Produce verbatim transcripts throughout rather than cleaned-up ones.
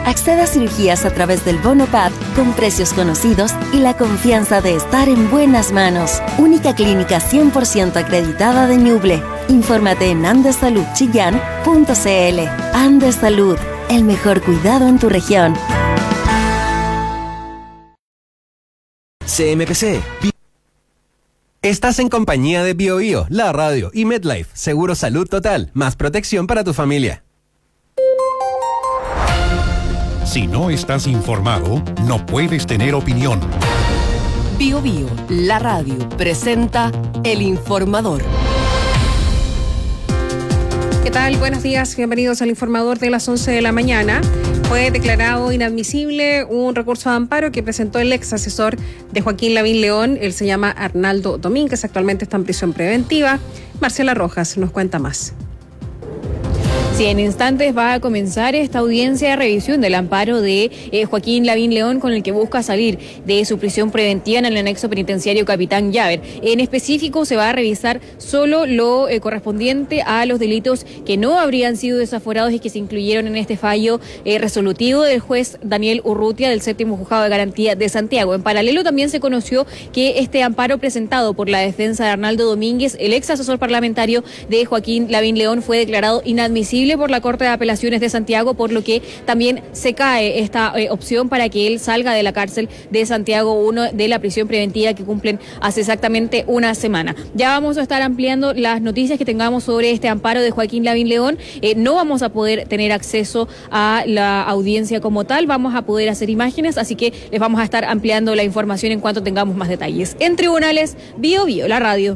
Acceda a cirugías a través del Bono P A D con precios conocidos y la confianza de estar en buenas manos. Única clínica cien por ciento acreditada de Ñuble. Infórmate en andesalud chillán punto c l. Andes Salud, el mejor cuidado en tu región. C M P C. Estás en compañía de BioBio, la radio y MedLife, Seguro Salud Total, más protección para tu familia. Si no estás informado, no puedes tener opinión. BioBio, la radio, presenta El Informador. ¿Qué tal? Buenos días, bienvenidos al Informador de las once de la mañana. Fue declarado inadmisible un recurso de amparo que presentó el ex asesor de Joaquín Lavín León. Él se llama Arnaldo Domínguez, actualmente está en prisión preventiva. Marcela Rojas nos cuenta más. Sí, en instantes va a comenzar esta audiencia de revisión del amparo de eh, Joaquín Lavín León, con el que busca salir de su prisión preventiva en el anexo penitenciario Capitán Llaver. En específico, se va a revisar solo lo eh, correspondiente a los delitos que no habrían sido desaforados y que se incluyeron en este fallo eh, resolutivo del juez Daniel Urrutia del séptimo juzgado de garantía de Santiago. En paralelo, también se conoció que este amparo presentado por la defensa de Arnaldo Domínguez, el ex asesor parlamentario de Joaquín Lavín León, fue declarado inadmisible por la Corte de Apelaciones de Santiago, por lo que también se cae esta eh, opción para que él salga de la cárcel de Santiago uno, de la prisión preventiva que cumplen hace exactamente una semana. Ya vamos a estar ampliando las noticias que tengamos sobre este amparo de Joaquín Lavín León. Eh, no vamos a poder tener acceso a la audiencia como tal, vamos a poder hacer imágenes, así que les vamos a estar ampliando la información en cuanto tengamos más detalles. En tribunales, BioBio, la radio.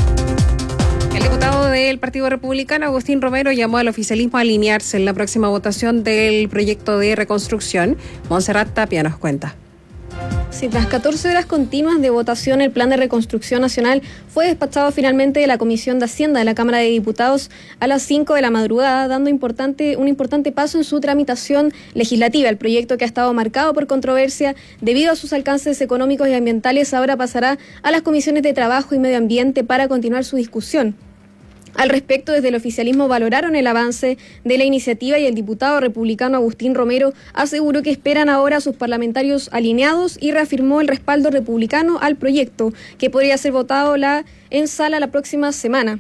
El diputado del Partido Republicano, Agustín Romero, llamó al oficialismo a alinearse en la próxima votación del proyecto de reconstrucción. Montserrat Tapia nos cuenta. Sí, tras catorce horas continuas de votación, el Plan de Reconstrucción Nacional fue despachado finalmente de la Comisión de Hacienda de la Cámara de Diputados a las cinco de la madrugada, dando importante, un importante paso en su tramitación legislativa. El proyecto, que ha estado marcado por controversia debido a sus alcances económicos y ambientales, ahora pasará a las comisiones de Trabajo y Medio Ambiente para continuar su discusión. Al respecto, desde el oficialismo valoraron el avance de la iniciativa y el diputado republicano Agustín Romero aseguró que esperan ahora a sus parlamentarios alineados y reafirmó el respaldo republicano al proyecto, que podría ser votado la, en sala la próxima semana.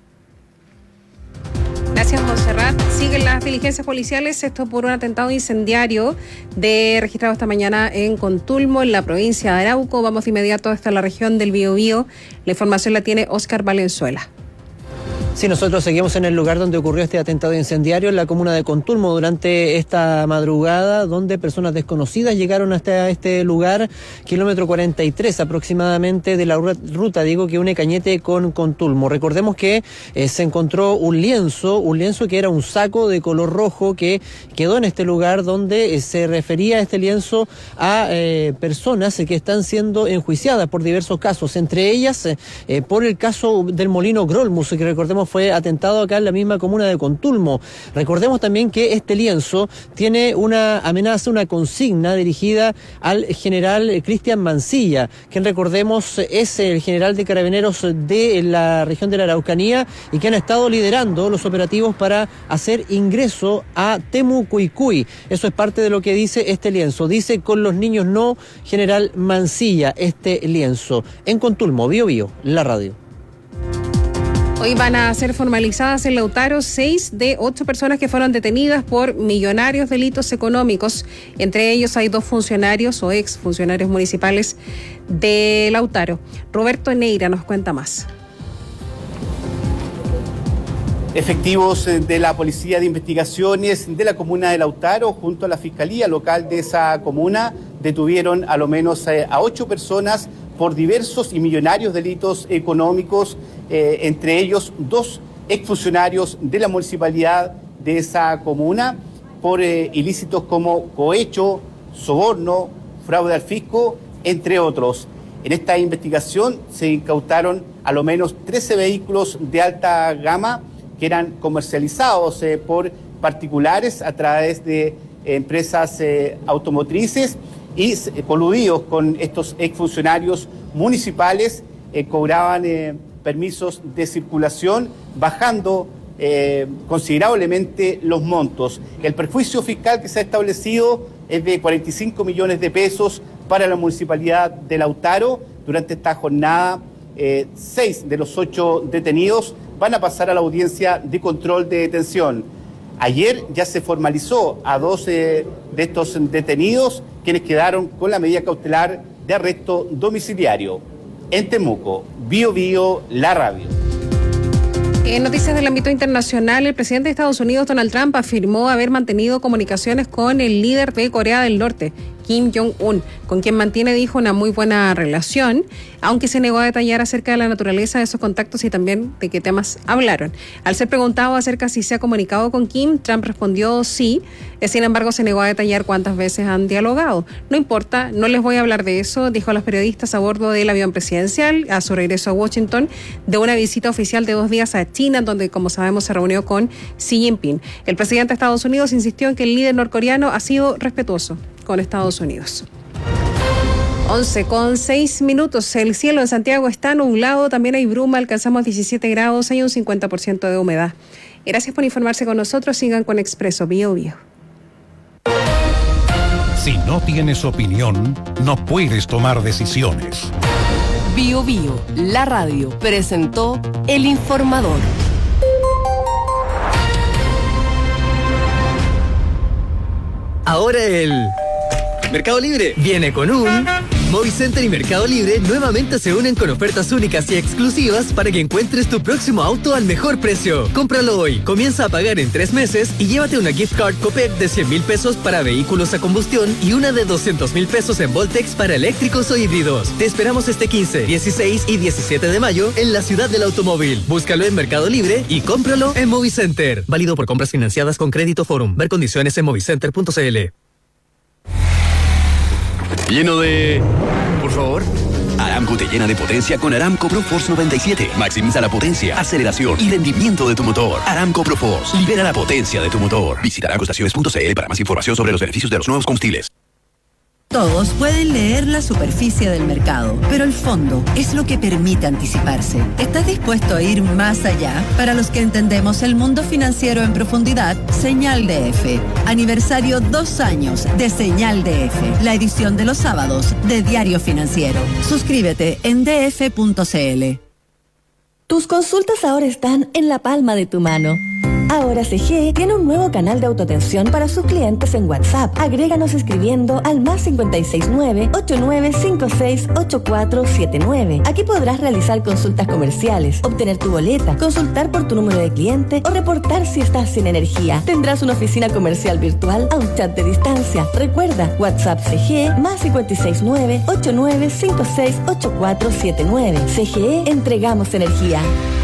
Gracias, Montserrat. Siguen las diligencias policiales, esto por un atentado incendiario de registrado esta mañana en Contulmo, en la provincia de Arauco. Vamos de inmediato hasta la región del Biobío. La información la tiene Óscar Valenzuela. Sí, nosotros seguimos en el lugar donde ocurrió este atentado incendiario en la comuna de Contulmo durante esta madrugada, donde personas desconocidas llegaron hasta este lugar, kilómetro cuarenta y tres aproximadamente de la ruta, digo, que une Cañete con Contulmo. Recordemos que eh, se encontró un lienzo, un lienzo que era un saco de color rojo que quedó en este lugar, donde eh, se refería a este lienzo a eh, personas eh, que están siendo enjuiciadas por diversos casos, entre ellas eh, eh, por el caso del molino Grolmus, que recordemos fue atentado acá en la misma comuna de Contulmo. Recordemos también que este lienzo tiene una amenaza, una consigna dirigida al general Cristian Mancilla, quien, recordemos, es el general de carabineros de la región de la Araucanía y que han estado liderando los operativos para hacer ingreso a Temucuicui. Eso es parte de lo que dice este lienzo. Dice: con los niños no, general Mancilla, este lienzo. En Contulmo, BioBio, la radio. Hoy van a ser formalizadas en Lautaro seis de ocho personas que fueron detenidas por millonarios delitos económicos. Entre ellos hay dos funcionarios o ex funcionarios municipales de Lautaro. Roberto Neira nos cuenta más. Efectivos de la Policía de Investigaciones de la comuna de Lautaro, junto a la Fiscalía Local de esa comuna, detuvieron a lo menos a ocho personas por diversos y millonarios delitos económicos, eh, entre ellos dos exfuncionarios de la municipalidad de esa comuna, por eh, ilícitos como cohecho, soborno, fraude al fisco, entre otros. En esta investigación se incautaron a lo menos trece vehículos de alta gama que eran comercializados eh, por particulares a través de eh, empresas eh, automotrices, y eh, coludidos con estos exfuncionarios municipales, eh, cobraban eh, permisos de circulación, bajando eh, considerablemente los montos. El perjuicio fiscal que se ha establecido es de cuarenta y cinco millones de pesos para la Municipalidad de Lautaro. Durante esta jornada, eh, seis de los ocho detenidos van a pasar a la audiencia de control de detención. Ayer ya se formalizó a doce de estos detenidos, quienes quedaron con la medida cautelar de arresto domiciliario. En Temuco, Bio Bio, la radio. En noticias del ámbito internacional, el presidente de Estados Unidos, Donald Trump, afirmó haber mantenido comunicaciones con el líder de Corea del Norte, Kim Jong-un, con quien mantiene, dijo, una muy buena relación, aunque se negó a detallar acerca de la naturaleza de esos contactos y también de qué temas hablaron. Al ser preguntado acerca si se ha comunicado con Kim, Trump respondió sí, sin embargo se negó a detallar cuántas veces han dialogado. No importa, no les voy a hablar de eso, dijo a los periodistas a bordo del avión presidencial a su regreso a Washington de una visita oficial de dos días a China, donde, como sabemos, se reunió con Xi Jinping. El presidente de Estados Unidos insistió en que el líder norcoreano ha sido respetuoso con Estados Unidos. once con seis minutos. El cielo en Santiago está nublado, también hay bruma, alcanzamos diecisiete grados, hay un cincuenta por ciento de humedad. Gracias por informarse con nosotros, sigan con Expreso Bio Bio. Si no tienes opinión, no puedes tomar decisiones. Bio Bio, la radio, presentó El Informador. Ahora el Mercado Libre viene con un... Movicenter y Mercado Libre nuevamente se unen con ofertas únicas y exclusivas para que encuentres tu próximo auto al mejor precio. Cómpralo hoy, comienza a pagar en tres meses y llévate una gift card Copec de cien mil pesos para vehículos a combustión y una de doscientos mil pesos en Voltex para eléctricos o híbridos. Te esperamos este quince, dieciséis y diecisiete de mayo en la ciudad del automóvil. Búscalo en Mercado Libre y cómpralo en Movicenter. Válido por compras financiadas con Crédito Forum. Ver condiciones en movicenter punto cl. Lleno de... Por favor. Aramco te llena de potencia con Aramco ProForce noventa y siete. Maximiza la potencia, aceleración y rendimiento de tu motor. Aramco ProForce. Libera la potencia de tu motor. Visita aramco estaciones punto cl para más información sobre los beneficios de los nuevos combustibles. Todos pueden leer la superficie del mercado, pero el fondo es lo que permite anticiparse. ¿Estás dispuesto a ir más allá? Para los que entendemos el mundo financiero en profundidad, Señal D F. Aniversario dos años de Señal D F, la edición de los sábados de Diario Financiero. Suscríbete en d f punto cl. Tus consultas ahora están en la palma de tu mano. Ahora C G E tiene un nuevo canal de autoatención para sus clientes en WhatsApp. Agréganos escribiendo al más cinco seis nueve, ocho nueve cinco seis, ocho cuatro siete nueve. Aquí podrás realizar consultas comerciales, obtener tu boleta, consultar por tu número de cliente o reportar si estás sin energía. Tendrás una oficina comercial virtual a un chat de distancia. Recuerda, WhatsApp C G E más cinco seis nueve, ocho nueve cinco seis, ocho cuatro siete nueve. C G E, entregamos energía.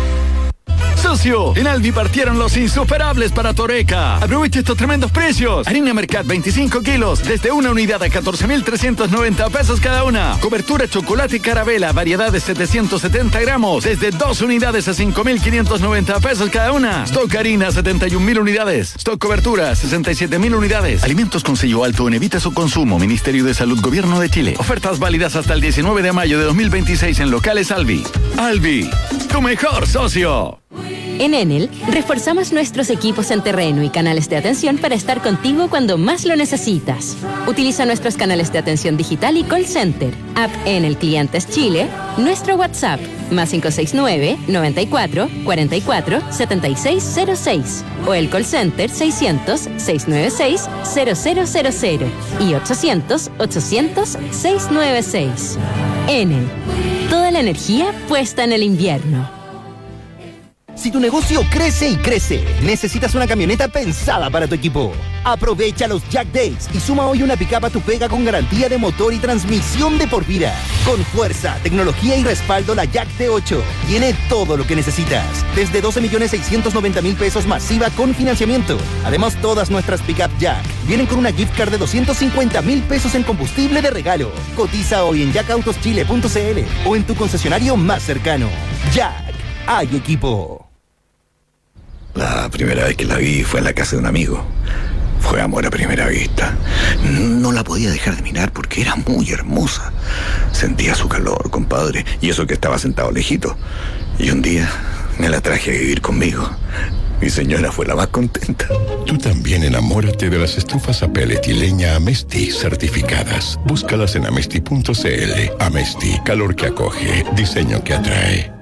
Socio, en Alvi partieron los insuperables para Toreca. Aprovecha estos tremendos precios. Harina Mercat veinticinco kilos, desde una unidad a catorce mil trescientos noventa pesos cada una. Cobertura chocolate y carabela, variedad de setecientos setenta gramos, desde dos unidades a cinco mil quinientos noventa pesos cada una. Stock harina, setenta y un mil unidades. Stock cobertura, sesenta y siete mil unidades. Alimentos con sello alto en Evita su consumo. Ministerio de Salud, Gobierno de Chile. Ofertas válidas hasta el diecinueve de mayo de dos mil veintiséis en locales Alvi. Alvi, tu mejor socio. En Enel, reforzamos nuestros equipos en terreno y canales de atención para estar contigo cuando más lo necesitas. Utiliza nuestros canales de atención digital y call center, app Enel Clientes Chile, nuestro WhatsApp, más cinco seis nueve, noventa y cuatro, cuarenta y cuatro, setenta y seis cero seis, o el call center seiscientos, seiscientos noventa y seis, cero cero cero cero y ochocientos, ochocientos, seiscientos noventa y seis. Enel, toda la energía puesta en el invierno. Si tu negocio crece y crece, necesitas una camioneta pensada para tu equipo. Aprovecha los Jack Days y suma hoy una pickup a tu pega con garantía de motor y transmisión de por vida. Con fuerza, tecnología y respaldo, la Jack T ocho tiene todo lo que necesitas. Desde doce millones seiscientos noventa mil pesos masiva con financiamiento. Además, todas nuestras pickup Jack vienen con una gift card de doscientos cincuenta mil pesos en combustible de regalo. Cotiza hoy en jack autos chile punto cl o en tu concesionario más cercano. Jack, hay equipo. La primera vez que la vi fue en la casa de un amigo. Fue amor a primera vista. No la podía dejar de mirar porque era muy hermosa. Sentía su calor, compadre, y eso que estaba sentado lejito. Y un día me la traje a vivir conmigo. Mi señora fue la más contenta. Tú también enamórate de las estufas a pellet y leña Amesti certificadas. Búscalas en amesti punto cl. Amesti, calor que acoge, diseño que atrae.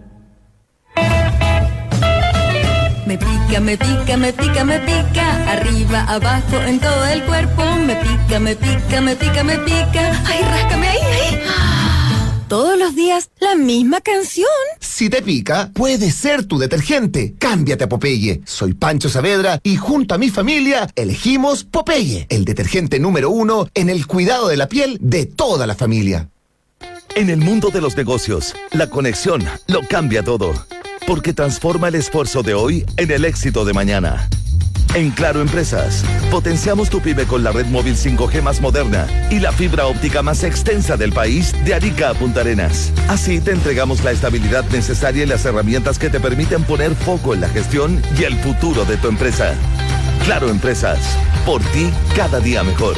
Me pica, me pica, me pica, me pica. Arriba, abajo, en todo el cuerpo. Me pica, me pica, me pica, me pica. Ay, ráscame ahí, ahí. Todos los días, la misma canción. Si te pica, puede ser tu detergente. Cámbiate a Popeye. Soy Pancho Saavedra y junto a mi familia elegimos Popeye, el detergente número uno en el cuidado de la piel de toda la familia. En el mundo de los negocios, la conexión lo cambia todo, porque transforma el esfuerzo de hoy en el éxito de mañana. En Claro Empresas, potenciamos tu pyme con la red móvil cinco G más moderna y la fibra óptica más extensa del país de Arica a Punta Arenas. Así te entregamos la estabilidad necesaria y las herramientas que te permiten poner foco en la gestión y el futuro de tu empresa. Claro Empresas, por ti cada día mejor.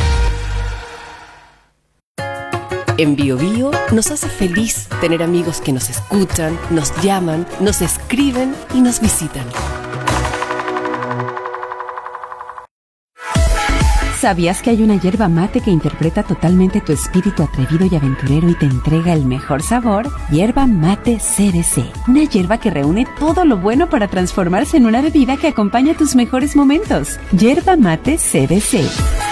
En Bio Bio nos hace feliz tener amigos que nos escuchan, nos llaman, nos escriben y nos visitan. ¿Sabías que hay una yerba mate que interpreta totalmente tu espíritu atrevido y aventurero y te entrega el mejor sabor? Yerba Mate C B C. Una yerba que reúne todo lo bueno para transformarse en una bebida que acompaña tus mejores momentos. Yerba Mate C B C.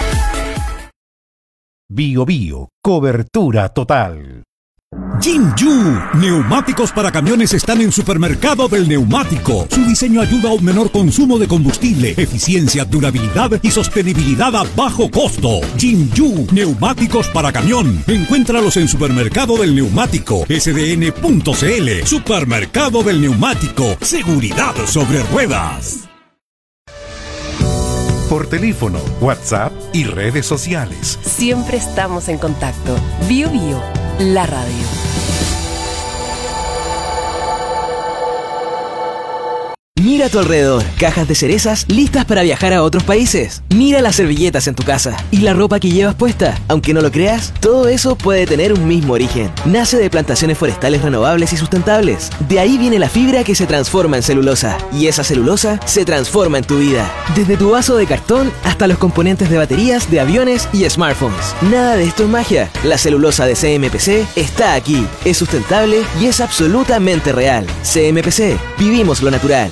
Bio Bio, cobertura total. Jinju, neumáticos para camiones están en Supermercado del Neumático. Su diseño ayuda a un menor consumo de combustible, eficiencia, durabilidad y sostenibilidad a bajo costo. Jinju, neumáticos para camión. Encuéntralos en Supermercado del Neumático, S D N punto C L. Supermercado del Neumático, seguridad sobre ruedas. Por teléfono, WhatsApp y redes sociales. Siempre estamos en contacto. Bio Bio, la radio. Mira a tu alrededor, cajas de cerezas listas para viajar a otros países. Mira las servilletas en tu casa y la ropa que llevas puesta. Aunque no lo creas, todo eso puede tener un mismo origen. Nace de plantaciones forestales renovables y sustentables. De ahí viene la fibra que se transforma en celulosa. Y esa celulosa se transforma en tu vida. Desde tu vaso de cartón hasta los componentes de baterías, de aviones y smartphones. Nada de esto es magia. La celulosa de C M P C está aquí. Es sustentable y es absolutamente real. C M P C, vivimos lo natural.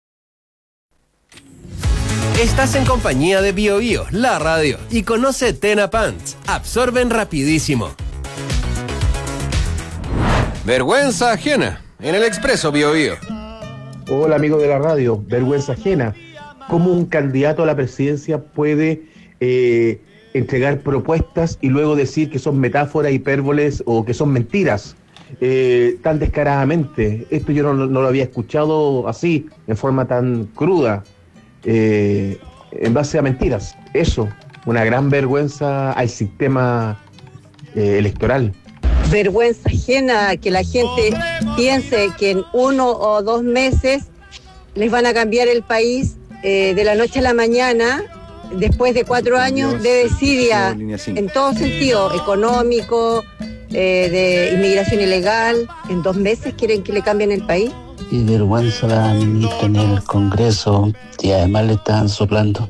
Estás en compañía de Bio Bio, la radio, y conoce Tena Pants. Absorben rapidísimo. Vergüenza ajena, en el Expreso Bio Bio. Hola amigos de la radio, vergüenza ajena. ¿Cómo un candidato a la presidencia puede eh, entregar propuestas y luego decir que son metáforas, hipérboles o que son mentiras? Eh, tan descaradamente. Esto yo no, no lo había escuchado así, en forma tan cruda. Eh, en base a mentiras. Eso, una gran vergüenza al sistema eh, electoral. Vergüenza ajena que la gente piense que en uno o dos meses les van a cambiar el país eh, de la noche a la mañana, después de cuatro años de desidia en todo sentido, económico, eh, de inmigración ilegal. En dos meses quieren que le cambien el país. Y vergüenza la ministra en el Congreso y además le están soplando.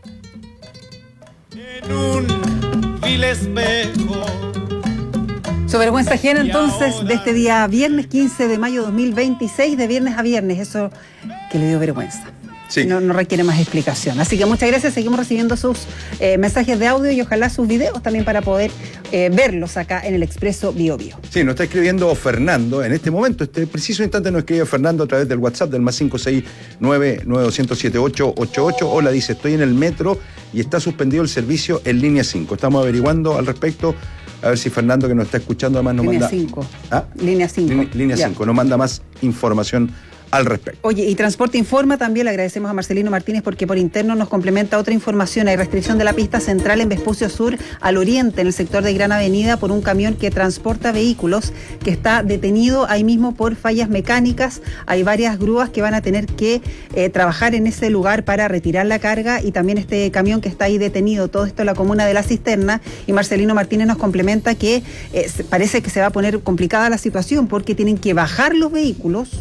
En un vil espejo. Su vergüenza ajena entonces de este día viernes quince de mayo de dos mil veintiséis, de viernes a viernes, eso que le dio vergüenza. Sí. No, no requiere más explicación. Así que muchas gracias, seguimos recibiendo sus eh, mensajes de audio y ojalá sus videos también para poder eh, verlos acá en el Expreso Bio Bio. Sí, nos está escribiendo Fernando en este momento, este preciso instante nos escribe Fernando a través del WhatsApp del más cinco seis nueve nueve dos cero siete ocho ocho ocho. Hola, dice, estoy en el metro y está suspendido el servicio en línea cinco. Estamos averiguando al respecto, a ver si Fernando que nos está escuchando además nos línea manda... cinco. ¿Ah? Línea cinco. Línea cinco, nos manda más información al respecto. Oye, y Transporte Informa también, le agradecemos a Marcelino Martínez porque por interno nos complementa otra información. Hay restricción de la pista central en Vespucio Sur al oriente, en el sector de Gran Avenida, por un camión que transporta vehículos que está detenido ahí mismo por fallas mecánicas. Hay varias grúas que van a tener que eh, trabajar en ese lugar para retirar la carga y también este camión que está ahí detenido, todo esto en la comuna de La Cisterna. Y Marcelino Martínez nos complementa que eh, parece que se va a poner complicada la situación porque tienen que bajar los vehículos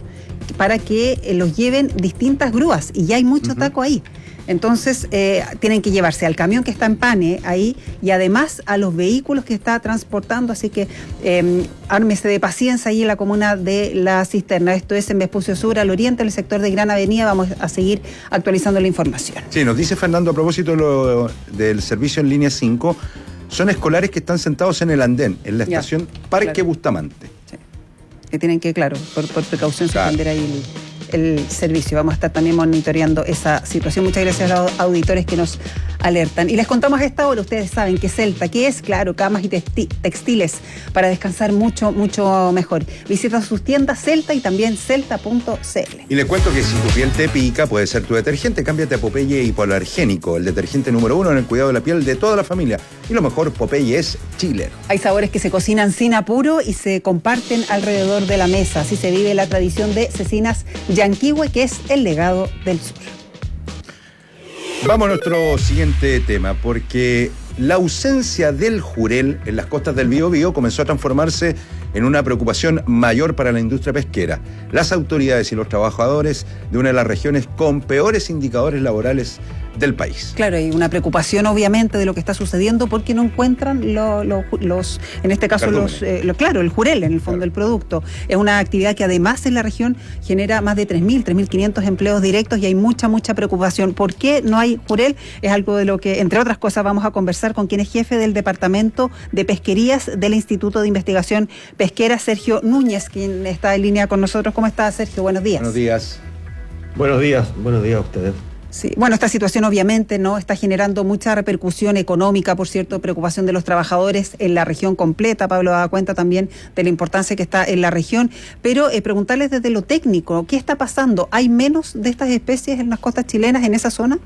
para que eh, los lleven distintas grúas y ya hay mucho uh-huh. taco ahí. Entonces, eh, tienen que llevarse al camión que está en Pane ahí y además a los vehículos que está transportando. Así que eh, ármese de paciencia ahí en la comuna de La Cisterna. Esto es en Vespucio Sur, al oriente, en el sector de Gran Avenida. Vamos a seguir actualizando la información. Sí, nos dice Fernando a propósito lo, del servicio en línea cinco. Son escolares que están sentados en el andén, en la estación ya, Parque claro. Bustamante. Sí. Que tienen que, claro, por, por precaución claro. suspender ahí el... el servicio. Vamos a estar también monitoreando esa situación. Muchas gracias a los auditores que nos alertan. Y les contamos a esta hora, ustedes saben que Celta, que es, claro, camas y textiles para descansar mucho, mucho mejor. Visita sus tiendas Celta y también celta punto c l. Y les cuento que si tu piel te pica, puede ser tu detergente. Cámbiate a Popeye Hipoalergénico, el detergente número uno en el cuidado de la piel de toda la familia. Y lo mejor, Popeye es chileno. Hay sabores que se cocinan sin apuro y se comparten alrededor de la mesa. Así se vive la tradición de Cecinas Yanquihue, que es el legado del sur. Vamos a nuestro siguiente tema, porque la ausencia del jurel en las costas del Biobío comenzó a transformarse en una preocupación mayor para la industria pesquera. Las autoridades y los trabajadores de una de las regiones con peores indicadores laborales del país. Claro, hay una preocupación obviamente de lo que está sucediendo porque no encuentran lo, lo, los, en este caso los, eh, lo, claro, el jurel en el fondo claro. del producto. Es una actividad que además en la región genera más de tres mil, tres mil quinientos empleos directos y hay mucha, mucha preocupación. ¿Por qué no hay jurel? Es algo de lo que, entre otras cosas, vamos a conversar con quien es jefe del Departamento de Pesquerías del Instituto de Investigación Pesquera, Sergio Núñez, quien está en línea con nosotros. ¿Cómo está, Sergio? Buenos días. Buenos días. Buenos días, buenos días a ustedes. Sí, bueno, esta situación obviamente no está generando mucha repercusión económica, por cierto, preocupación de los trabajadores en la región completa. Pablo da cuenta también de la importancia que está en la región, pero eh, preguntarles desde lo técnico, ¿qué está pasando? ¿Hay menos de estas especies en las costas chilenas, en esa zona?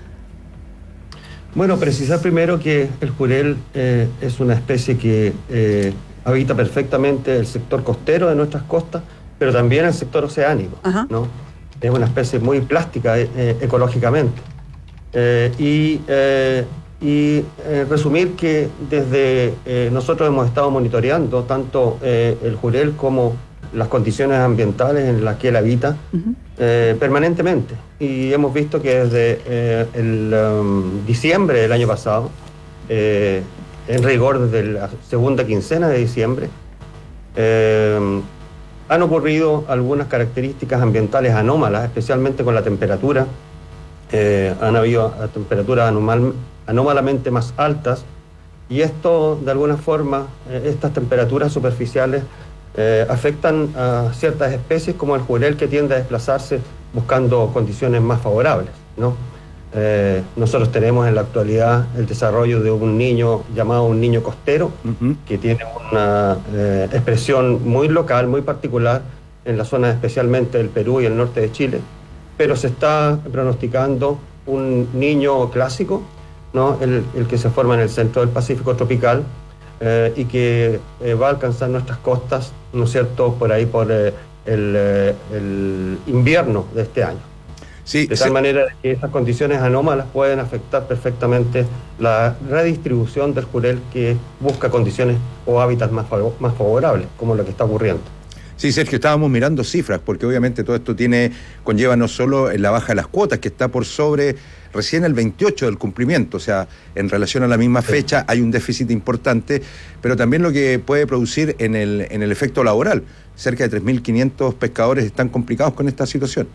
Bueno, precisar primero que el jurel eh, es una especie que eh, habita perfectamente el sector costero de nuestras costas, pero también el sector oceánico, Ajá. ¿no? Es una especie muy plástica eh, ecológicamente. Eh, y eh, y eh, resumir que desde eh, nosotros hemos estado monitoreando tanto eh, el jurel como las condiciones ambientales en las que él habita uh-huh. eh, permanentemente. Y hemos visto que desde eh, el um, diciembre del año pasado, eh, en rigor desde la segunda quincena de diciembre, eh, han ocurrido algunas características ambientales anómalas, especialmente con la temperatura. Eh, han habido temperaturas anormal, anómalamente más altas, y esto, de alguna forma, eh, estas temperaturas superficiales eh, afectan a ciertas especies, como el jurel, que tiende a desplazarse buscando condiciones más favorables, ¿no? Eh, nosotros tenemos en la actualidad el desarrollo de un niño llamado un niño costero, uh-huh. que tiene una eh, expresión muy local, muy particular en la zona especialmente del Perú y el norte de Chile, pero se está pronosticando un niño clásico, ¿no? el, el que se forma en el centro del Pacífico tropical eh, y que eh, va a alcanzar nuestras costas, ¿no es cierto?, por ahí por eh, el, eh, el invierno de este año. Sí, de tal sí. manera que estas condiciones anómalas pueden afectar perfectamente la redistribución del jurel, que busca condiciones o hábitats más, más favorables, como lo que está ocurriendo. Sí, Sergio, estábamos mirando cifras, porque obviamente todo esto tiene conlleva no solo en la baja de las cuotas, que está por sobre recién el veintiocho del cumplimiento, o sea, en relación a la misma fecha sí. hay un déficit importante, pero también lo que puede producir en el, en el efecto laboral. Cerca de tres mil quinientos pescadores están complicados con esta situación.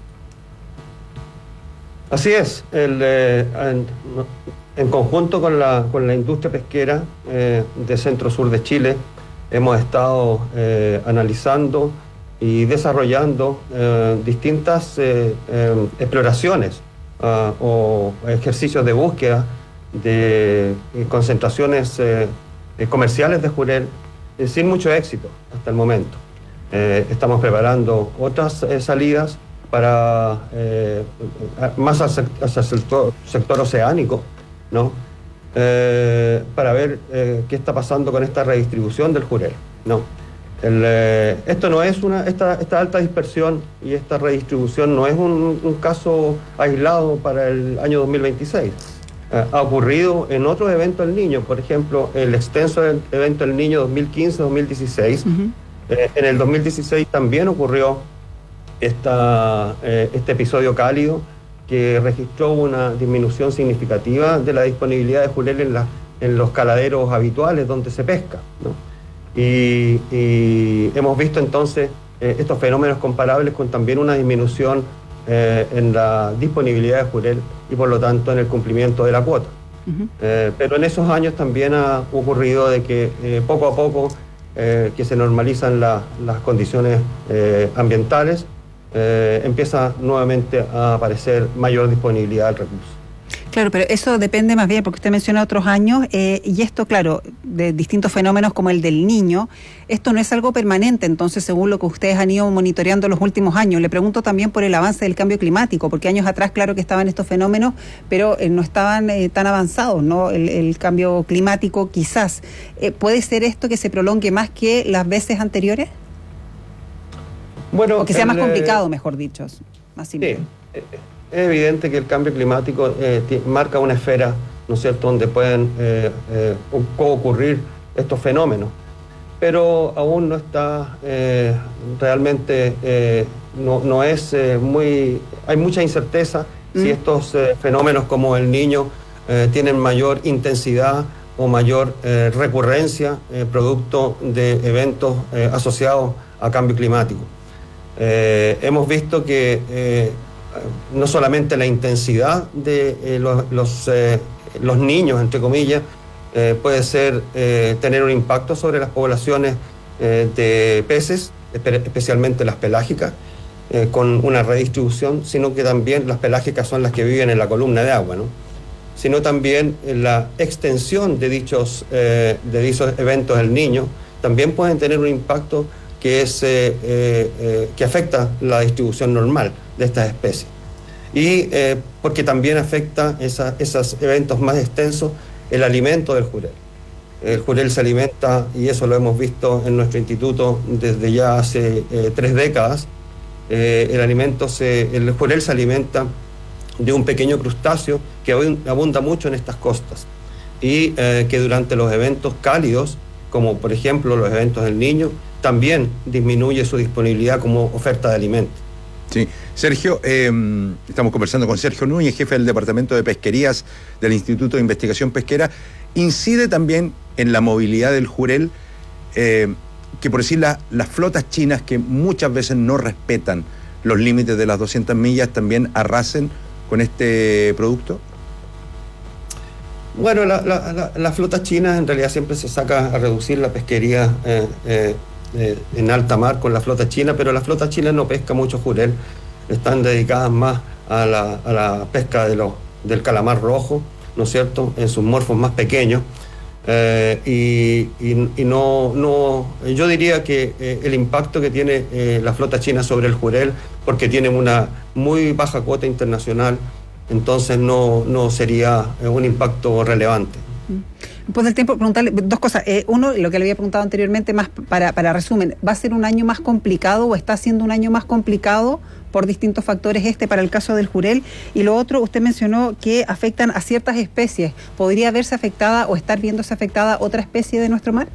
Así es, el, eh, en, en conjunto con la, con la industria pesquera eh, de centro-sur de Chile, hemos estado eh, analizando y desarrollando eh, distintas eh, eh, exploraciones uh, o ejercicios de búsqueda de eh, concentraciones eh, comerciales de jurel eh, sin mucho éxito hasta el momento. Eh, estamos preparando otras eh, salidas para eh, más hacia, hacia el sector, sector oceánico, ¿no? Eh, para ver eh, qué está pasando con esta redistribución del jurel, ¿no? El, eh, esto no es una esta, esta alta dispersión y esta redistribución no es un, un caso aislado para el año dos mil veintiséis. Eh, ha ocurrido en otros eventos del Niño, por ejemplo, el extenso evento del Niño dos mil quince dos mil dieciséis. Uh-huh. eh, en el dos mil dieciséis también ocurrió esta, eh, este episodio cálido que registró una disminución significativa de la disponibilidad de jurel en, la, en los caladeros habituales donde se pesca, ¿no? Y, y hemos visto entonces eh, estos fenómenos comparables con también una disminución eh, en la disponibilidad de jurel y por lo tanto en el cumplimiento de la cuota. Uh-huh. Eh, pero en esos años también ha ocurrido de que eh, poco a poco eh, que se normalizan la, las condiciones eh, ambientales, eh, empieza nuevamente a aparecer mayor disponibilidad del recurso. Claro, pero eso depende más bien, porque usted menciona otros años, eh, y esto, claro, de distintos fenómenos como el del Niño, esto no es algo permanente, entonces, según lo que ustedes han ido monitoreando los últimos años. Le pregunto también por el avance del cambio climático, porque años atrás, claro que estaban estos fenómenos, pero eh, no estaban eh, tan avanzados, ¿no? El, el cambio climático, quizás. Eh, ¿Puede ser esto que se prolongue más que las veces anteriores? Bueno, o que sea el, más complicado, mejor dicho, más simple. Sí. Es evidente que el cambio climático eh, t- marca una esfera, ¿no es cierto?, donde pueden eh, eh, ocurrir estos fenómenos, pero aún no está eh, realmente, eh, no, no es eh, muy, hay mucha incerteza mm. si estos eh, fenómenos como el Niño eh, tienen mayor intensidad o mayor eh, recurrencia eh, producto de eventos eh, asociados a cambio climático. Eh, hemos visto que eh, no solamente la intensidad de eh, los, los, eh, los niños, entre comillas, eh, puede ser eh, tener un impacto sobre las poblaciones eh, de peces, especialmente las pelágicas, eh, con una redistribución, sino que también las pelágicas son las que viven en la columna de agua, ¿no? Sino también la extensión de dichos, eh, de dichos eventos del Niño también pueden tener un impacto que, es, eh, eh, que afecta la distribución normal de estas especies. Y eh, porque también afecta esa, esos eventos más extensos el alimento del jurel. El jurel se alimenta, y eso lo hemos visto en nuestro instituto desde ya hace eh, tres décadas, eh, el, alimento se, el jurel se alimenta de un pequeño crustáceo que abunda mucho en estas costas y eh, que durante los eventos cálidos, como por ejemplo los eventos del Niño, también disminuye su disponibilidad como oferta de alimentos. Sí, Sergio, eh, estamos conversando con Sergio Núñez, jefe del Departamento de Pesquerías del Instituto de Investigación Pesquera. Incide también en la movilidad del jurel, eh, que por decir la, las flotas chinas que muchas veces no respetan los límites de las doscientas millas también arrasen con este producto. Bueno, la, la, la, la flota china en realidad siempre se saca a reducir la pesquería eh, eh, eh, en alta mar con la flota china, pero la flota china no pesca mucho jurel, están dedicadas más a la, a la pesca de los, del calamar rojo, ¿no es cierto?, en sus morfos más pequeños. Eh, y y, y no, no, yo diría que eh, el impacto que tiene eh, la flota china sobre el jurel, porque tiene una muy baja cuota internacional, entonces no, no sería un impacto relevante. Después del tiempo, preguntarle dos cosas. Eh, uno, lo que le había preguntado anteriormente, más para, para resumen, ¿va a ser un año más complicado o está siendo un año más complicado por distintos factores este para el caso del jurel? Y lo otro, usted mencionó que afectan a ciertas especies. ¿Podría verse afectada o estar viéndose afectada otra especie de nuestro mar?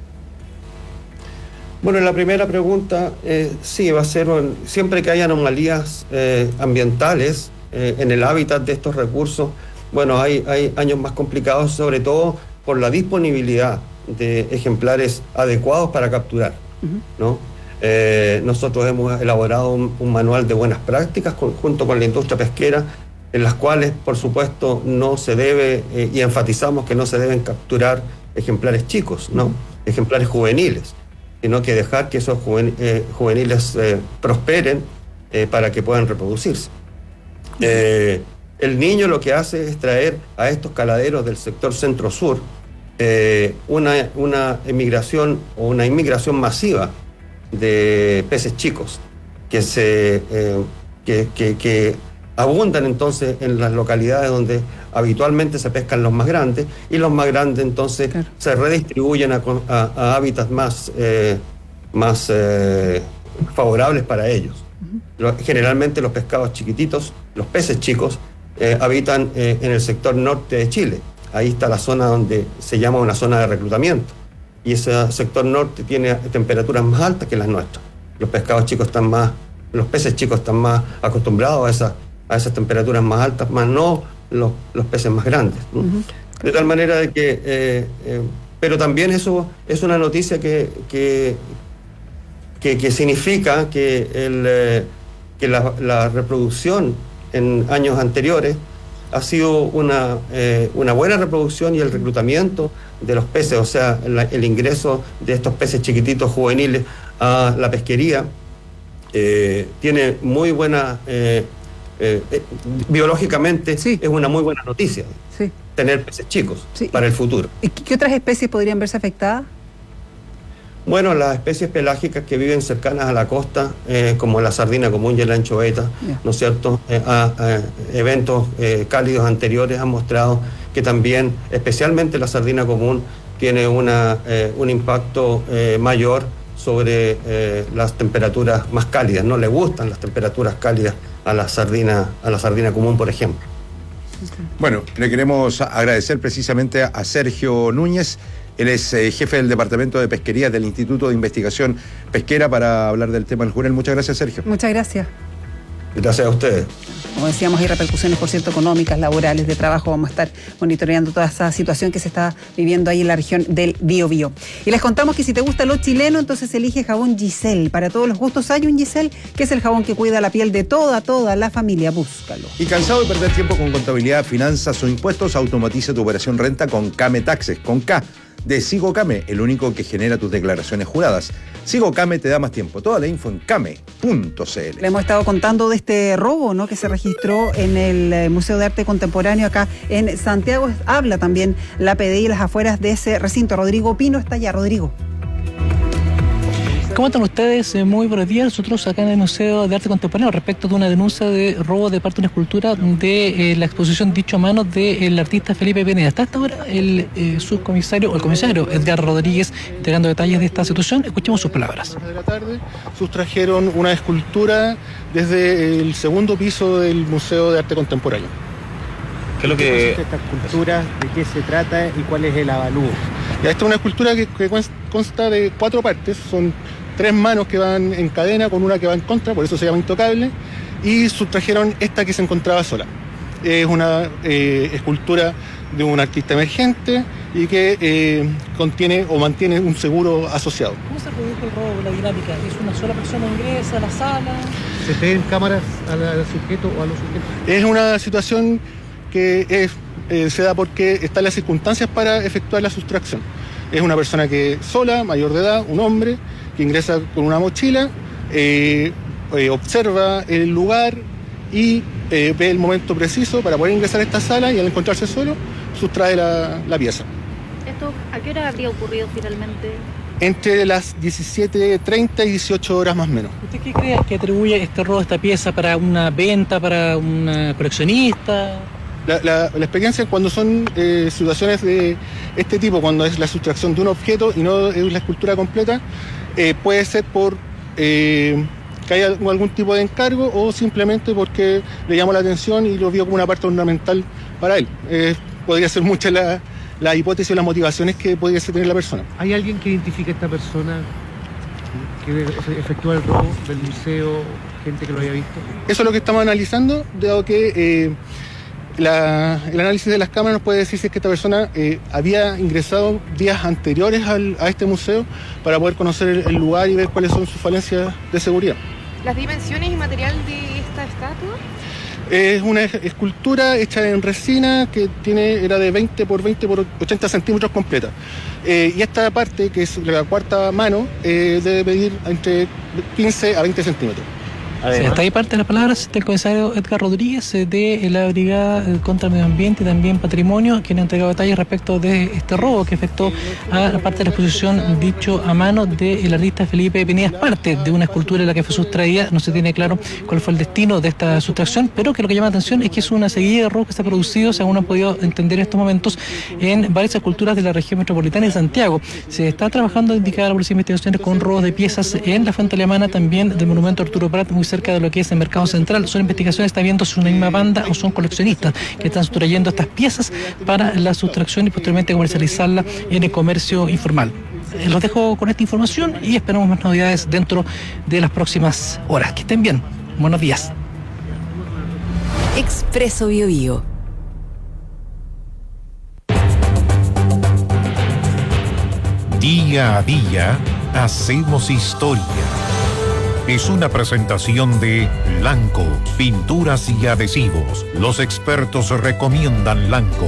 Bueno, la primera pregunta, eh, sí, va a ser, un, siempre que haya anomalías eh, ambientales eh, en el hábitat de estos recursos, bueno, hay, hay años más complicados, sobre todo por la disponibilidad de ejemplares adecuados para capturar, uh-huh. ¿no? Eh, nosotros hemos elaborado un, un manual de buenas prácticas con, junto con la industria pesquera, en las cuales, por supuesto, no se debe, eh, y enfatizamos que no se deben capturar ejemplares chicos, ¿no? Ejemplares juveniles, sino que dejar que esos juven, eh, juveniles eh, prosperen eh, para que puedan reproducirse. Eh, el Niño lo que hace es traer a estos caladeros del sector centro-sur eh, una, una emigración o una inmigración masiva de peces chicos que se eh, que, que, que abundan entonces en las localidades donde habitualmente se pescan los más grandes, y los más grandes entonces claro. se redistribuyen a, a, a hábitats más, eh, más eh, favorables para ellos. Uh-huh. Generalmente los pescados chiquititos, los peces chicos, eh, habitan eh, en el sector norte de Chile. Ahí está la zona donde se llama una zona de reclutamiento, y ese sector norte tiene temperaturas más altas que las nuestras. Los pescados chicos están más, los peces chicos están más acostumbrados a esas, a esas temperaturas más altas, más no los, los peces más grandes, ¿no? Uh-huh. De tal manera de que, eh, eh, pero también eso es una noticia que, que, que, que significa que, el, eh, que la, la reproducción en años anteriores ha sido una, eh, una buena reproducción, y el reclutamiento de los peces, o sea, la, el ingreso de estos peces chiquititos juveniles a la pesquería, eh, tiene muy buena, eh, eh, eh, biológicamente sí. es una muy buena noticia sí. tener peces chicos sí. para el futuro. ¿Y qué otras especies podrían verse afectadas? Bueno, las especies pelágicas que viven cercanas a la costa, eh, como la sardina común y la anchoveta, yeah. ¿no es cierto? Eh, a, a eventos eh, cálidos anteriores han mostrado que también, especialmente la sardina común, tiene una, eh, un impacto eh, mayor sobre eh, las temperaturas más cálidas. No le gustan las temperaturas cálidas a la sardina, a la sardina común, por ejemplo. Bueno, le queremos agradecer precisamente a Sergio Núñez. Él es eh, jefe del Departamento de Pesquería del Instituto de Investigación Pesquera, para hablar del tema del jurel. Muchas gracias, Sergio. Muchas gracias. Gracias a ustedes. Como decíamos, hay repercusiones, por cierto, económicas, laborales, de trabajo. Vamos a estar monitoreando toda esa situación que se está viviendo ahí en la región del Biobío. Y les contamos que si te gusta lo chileno, entonces elige jabón Giselle. Para todos los gustos hay un Giselle, que es el jabón que cuida la piel de toda, toda la familia. Búscalo. Y cansado de perder tiempo con contabilidad, finanzas o impuestos, automatiza tu operación renta con Came Taxes, con K. De Sigo Came, el único que genera tus declaraciones juradas. Sigo Came te da más tiempo. Toda la info en came punto c l. Le hemos estado contando de este robo, ¿no?, que se registró en el Museo de Arte Contemporáneo acá en Santiago. Habla también la P D I en las afueras de ese recinto. Rodrigo Pino está allá. Rodrigo. ¿Cómo están ustedes? Muy buenos días. Nosotros acá en el Museo de Arte Contemporáneo, respecto de una denuncia de robo de parte de una escultura de eh, la exposición dicho a mano del artista Felipe Pineda. Hasta esta hora el eh, subcomisario o el comisario Edgar Rodríguez entregando detalles de esta situación. Escuchemos sus palabras. De la tarde sustrajeron una escultura desde el segundo piso del Museo de Arte Contemporáneo. ¿Qué es lo que esta escultura, de qué se trata y cuál es el avalúo? Ya, esta es una escultura que, que consta de cuatro partes. Son tres manos que van en cadena con una que va en contra, por eso se llama intocable, y sustrajeron esta que se encontraba sola. Es una eh, escultura de un artista emergente y que eh, contiene o mantiene un seguro asociado. ¿Cómo se produjo el robo, la dinámica? ¿Es una sola persona ingresa a la sala? ¿Se ven cámaras al, al sujeto o a los sujetos? Es una situación que es, eh, se da porque están las circunstancias para efectuar la sustracción. Es una persona que sola, mayor de edad, un hombre, que ingresa con una mochila, eh, eh, observa el lugar y eh, ve el momento preciso para poder ingresar a esta sala, y al encontrarse solo, sustrae la, la pieza. ¿Esto a qué hora habría ocurrido finalmente? Entre las diecisiete treinta y dieciocho horas más o menos. ¿Usted qué cree que atribuye este robo de esta pieza para una venta, para una coleccionista? La, la, la experiencia cuando son eh, situaciones de este tipo, cuando es la sustracción de un objeto y no es la escultura completa, eh, puede ser por eh, que haya algún tipo de encargo o simplemente porque le llamó la atención y lo vio como una parte ornamental para él. Eh, podría ser muchas las la hipótesis o las motivaciones que podría tener la persona. ¿Hay alguien que identifique a esta persona que efectúa el robo del museo, gente que lo haya visto? Eso es lo que estamos analizando, dado que eh, La, el análisis de las cámaras nos puede decir si es que esta persona eh, había ingresado días anteriores al, a este museo para poder conocer el, el lugar y ver cuáles son sus falencias de seguridad. ¿Las dimensiones y material de esta estatua? Es una escultura hecha en resina que tiene, era de veinte por veinte por ochenta centímetros completa. Eh, y esta parte, que es la cuarta mano, eh, debe medir entre quince a veinte centímetros. Sí, hasta ahí parte de las palabras del comisario Edgar Rodríguez de la Brigada contra el Medio Ambiente y también Patrimonio, quien ha entregado detalles respecto de este robo que afectó a la parte de la exposición dicho a mano del artista Felipe Pineda. Es parte de una escultura en la que fue sustraída. No se tiene claro cuál fue el destino de esta sustracción, pero que lo que llama la atención es que es una seguida de robos que se ha producido, según han podido entender en estos momentos, en varias esculturas de la región metropolitana de Santiago. Se está trabajando, indicada la Policía de Investigaciones, con robos de piezas en la Fuente Alemana, también del monumento Arturo Prat, muy cerca de lo que es el Mercado Central. Son investigaciones, está viendo si es una misma banda o son coleccionistas que están sustrayendo estas piezas para la sustracción y posteriormente comercializarla en el comercio informal. eh, los dejo con esta información y esperamos más novedades dentro de las próximas horas. Que estén bien. Buenos días. Expreso BioBio. Día a día hacemos historia. Es una presentación de Lanco, pinturas y adhesivos. Los expertos recomiendan Lanco.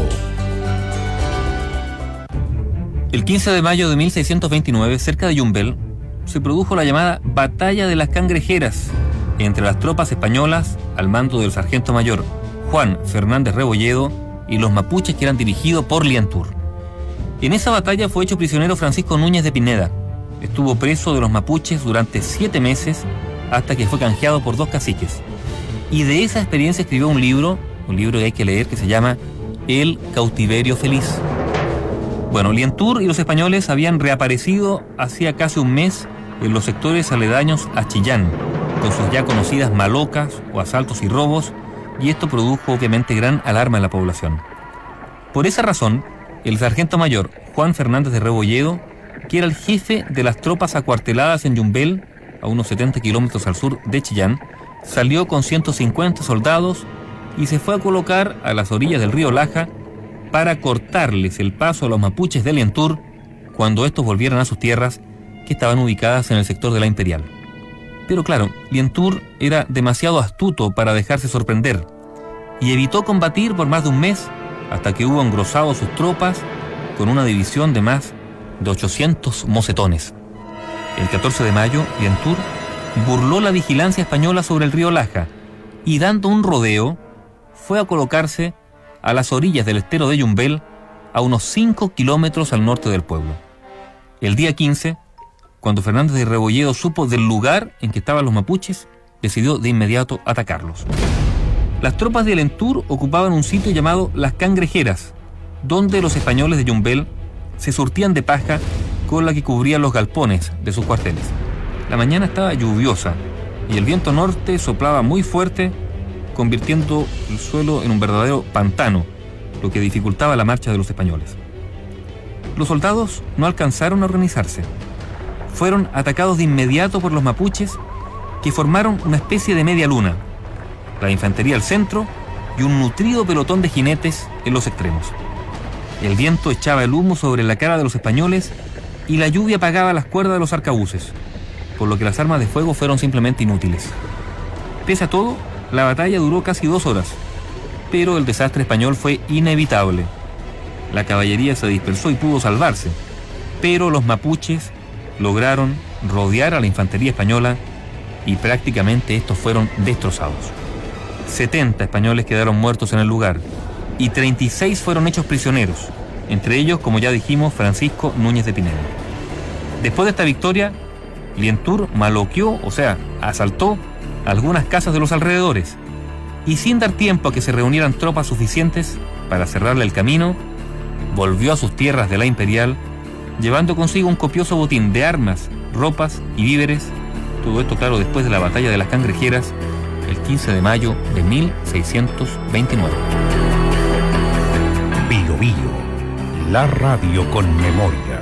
El quince de mayo de mil seiscientos veintinueve, cerca de Yumbel, se produjo la llamada Batalla de las Cangrejeras entre las tropas españolas al mando del sargento mayor Juan Fernández Rebolledo y los mapuches que eran dirigidos por Lientur. En esa batalla fue hecho prisionero Francisco Núñez de Pineda. Estuvo preso de los mapuches durante siete meses hasta que fue canjeado por dos caciques. Y de esa experiencia escribió un libro, un libro que hay que leer, que se llama El cautiverio feliz. Bueno, Lientur y los españoles habían reaparecido hacía casi un mes en los sectores aledaños a Chillán, con sus ya conocidas malocas o asaltos y robos, y esto produjo obviamente gran alarma en la población. Por esa razón, el sargento mayor Juan Fernández de Rebolledo, que era el jefe de las tropas acuarteladas en Yumbel, a unos setenta kilómetros al sur de Chillán, salió con ciento cincuenta soldados y se fue a colocar a las orillas del río Laja para cortarles el paso a los mapuches de Lientur cuando estos volvieran a sus tierras, que estaban ubicadas en el sector de la Imperial. Pero claro, Lientur era demasiado astuto para dejarse sorprender y evitó combatir por más de un mes hasta que hubo engrosado sus tropas con una división de más de ochocientos mocetones. El catorce de mayo, Lientur burló la vigilancia española sobre el río Laja y, dando un rodeo, fue a colocarse a las orillas del estero de Yumbel, a unos cinco kilómetros al norte del pueblo. El día quince, cuando Fernández de Rebolledo supo del lugar en que estaban los mapuches, decidió de inmediato atacarlos. Las tropas de Lientur ocupaban un sitio llamado Las Cangrejeras, donde los españoles de Yumbel se surtían de paja con la que cubrían los galpones de sus cuarteles. La mañana estaba lluviosa y el viento norte soplaba muy fuerte, convirtiendo el suelo en un verdadero pantano, lo que dificultaba la marcha de los españoles. Los soldados no alcanzaron a organizarse. Fueron atacados de inmediato por los mapuches, que formaron una especie de media luna, la infantería al centro y un nutrido pelotón de jinetes en los extremos. El viento echaba el humo sobre la cara de los españoles y la lluvia apagaba las cuerdas de los arcabuces, por lo que las armas de fuego fueron simplemente inútiles. Pese a todo, la batalla duró casi dos horas, pero el desastre español fue inevitable. La caballería se dispersó y pudo salvarse, pero los mapuches lograron rodear a la infantería española y prácticamente estos fueron destrozados. setenta españoles quedaron muertos en el lugar y treinta y seis fueron hechos prisioneros, entre ellos, como ya dijimos, Francisco Núñez de Pineda. Después de esta victoria, Lientur maloqueó, o sea, asaltó algunas casas de los alrededores y, sin dar tiempo a que se reunieran tropas suficientes para cerrarle el camino, volvió a sus tierras de la Imperial, llevando consigo un copioso botín de armas, ropas y víveres. Todo esto, claro, después de la batalla de las Cangrejeras, el quince de mayo de mil seiscientos veintinueve. Bio Bio, la radio con memoria.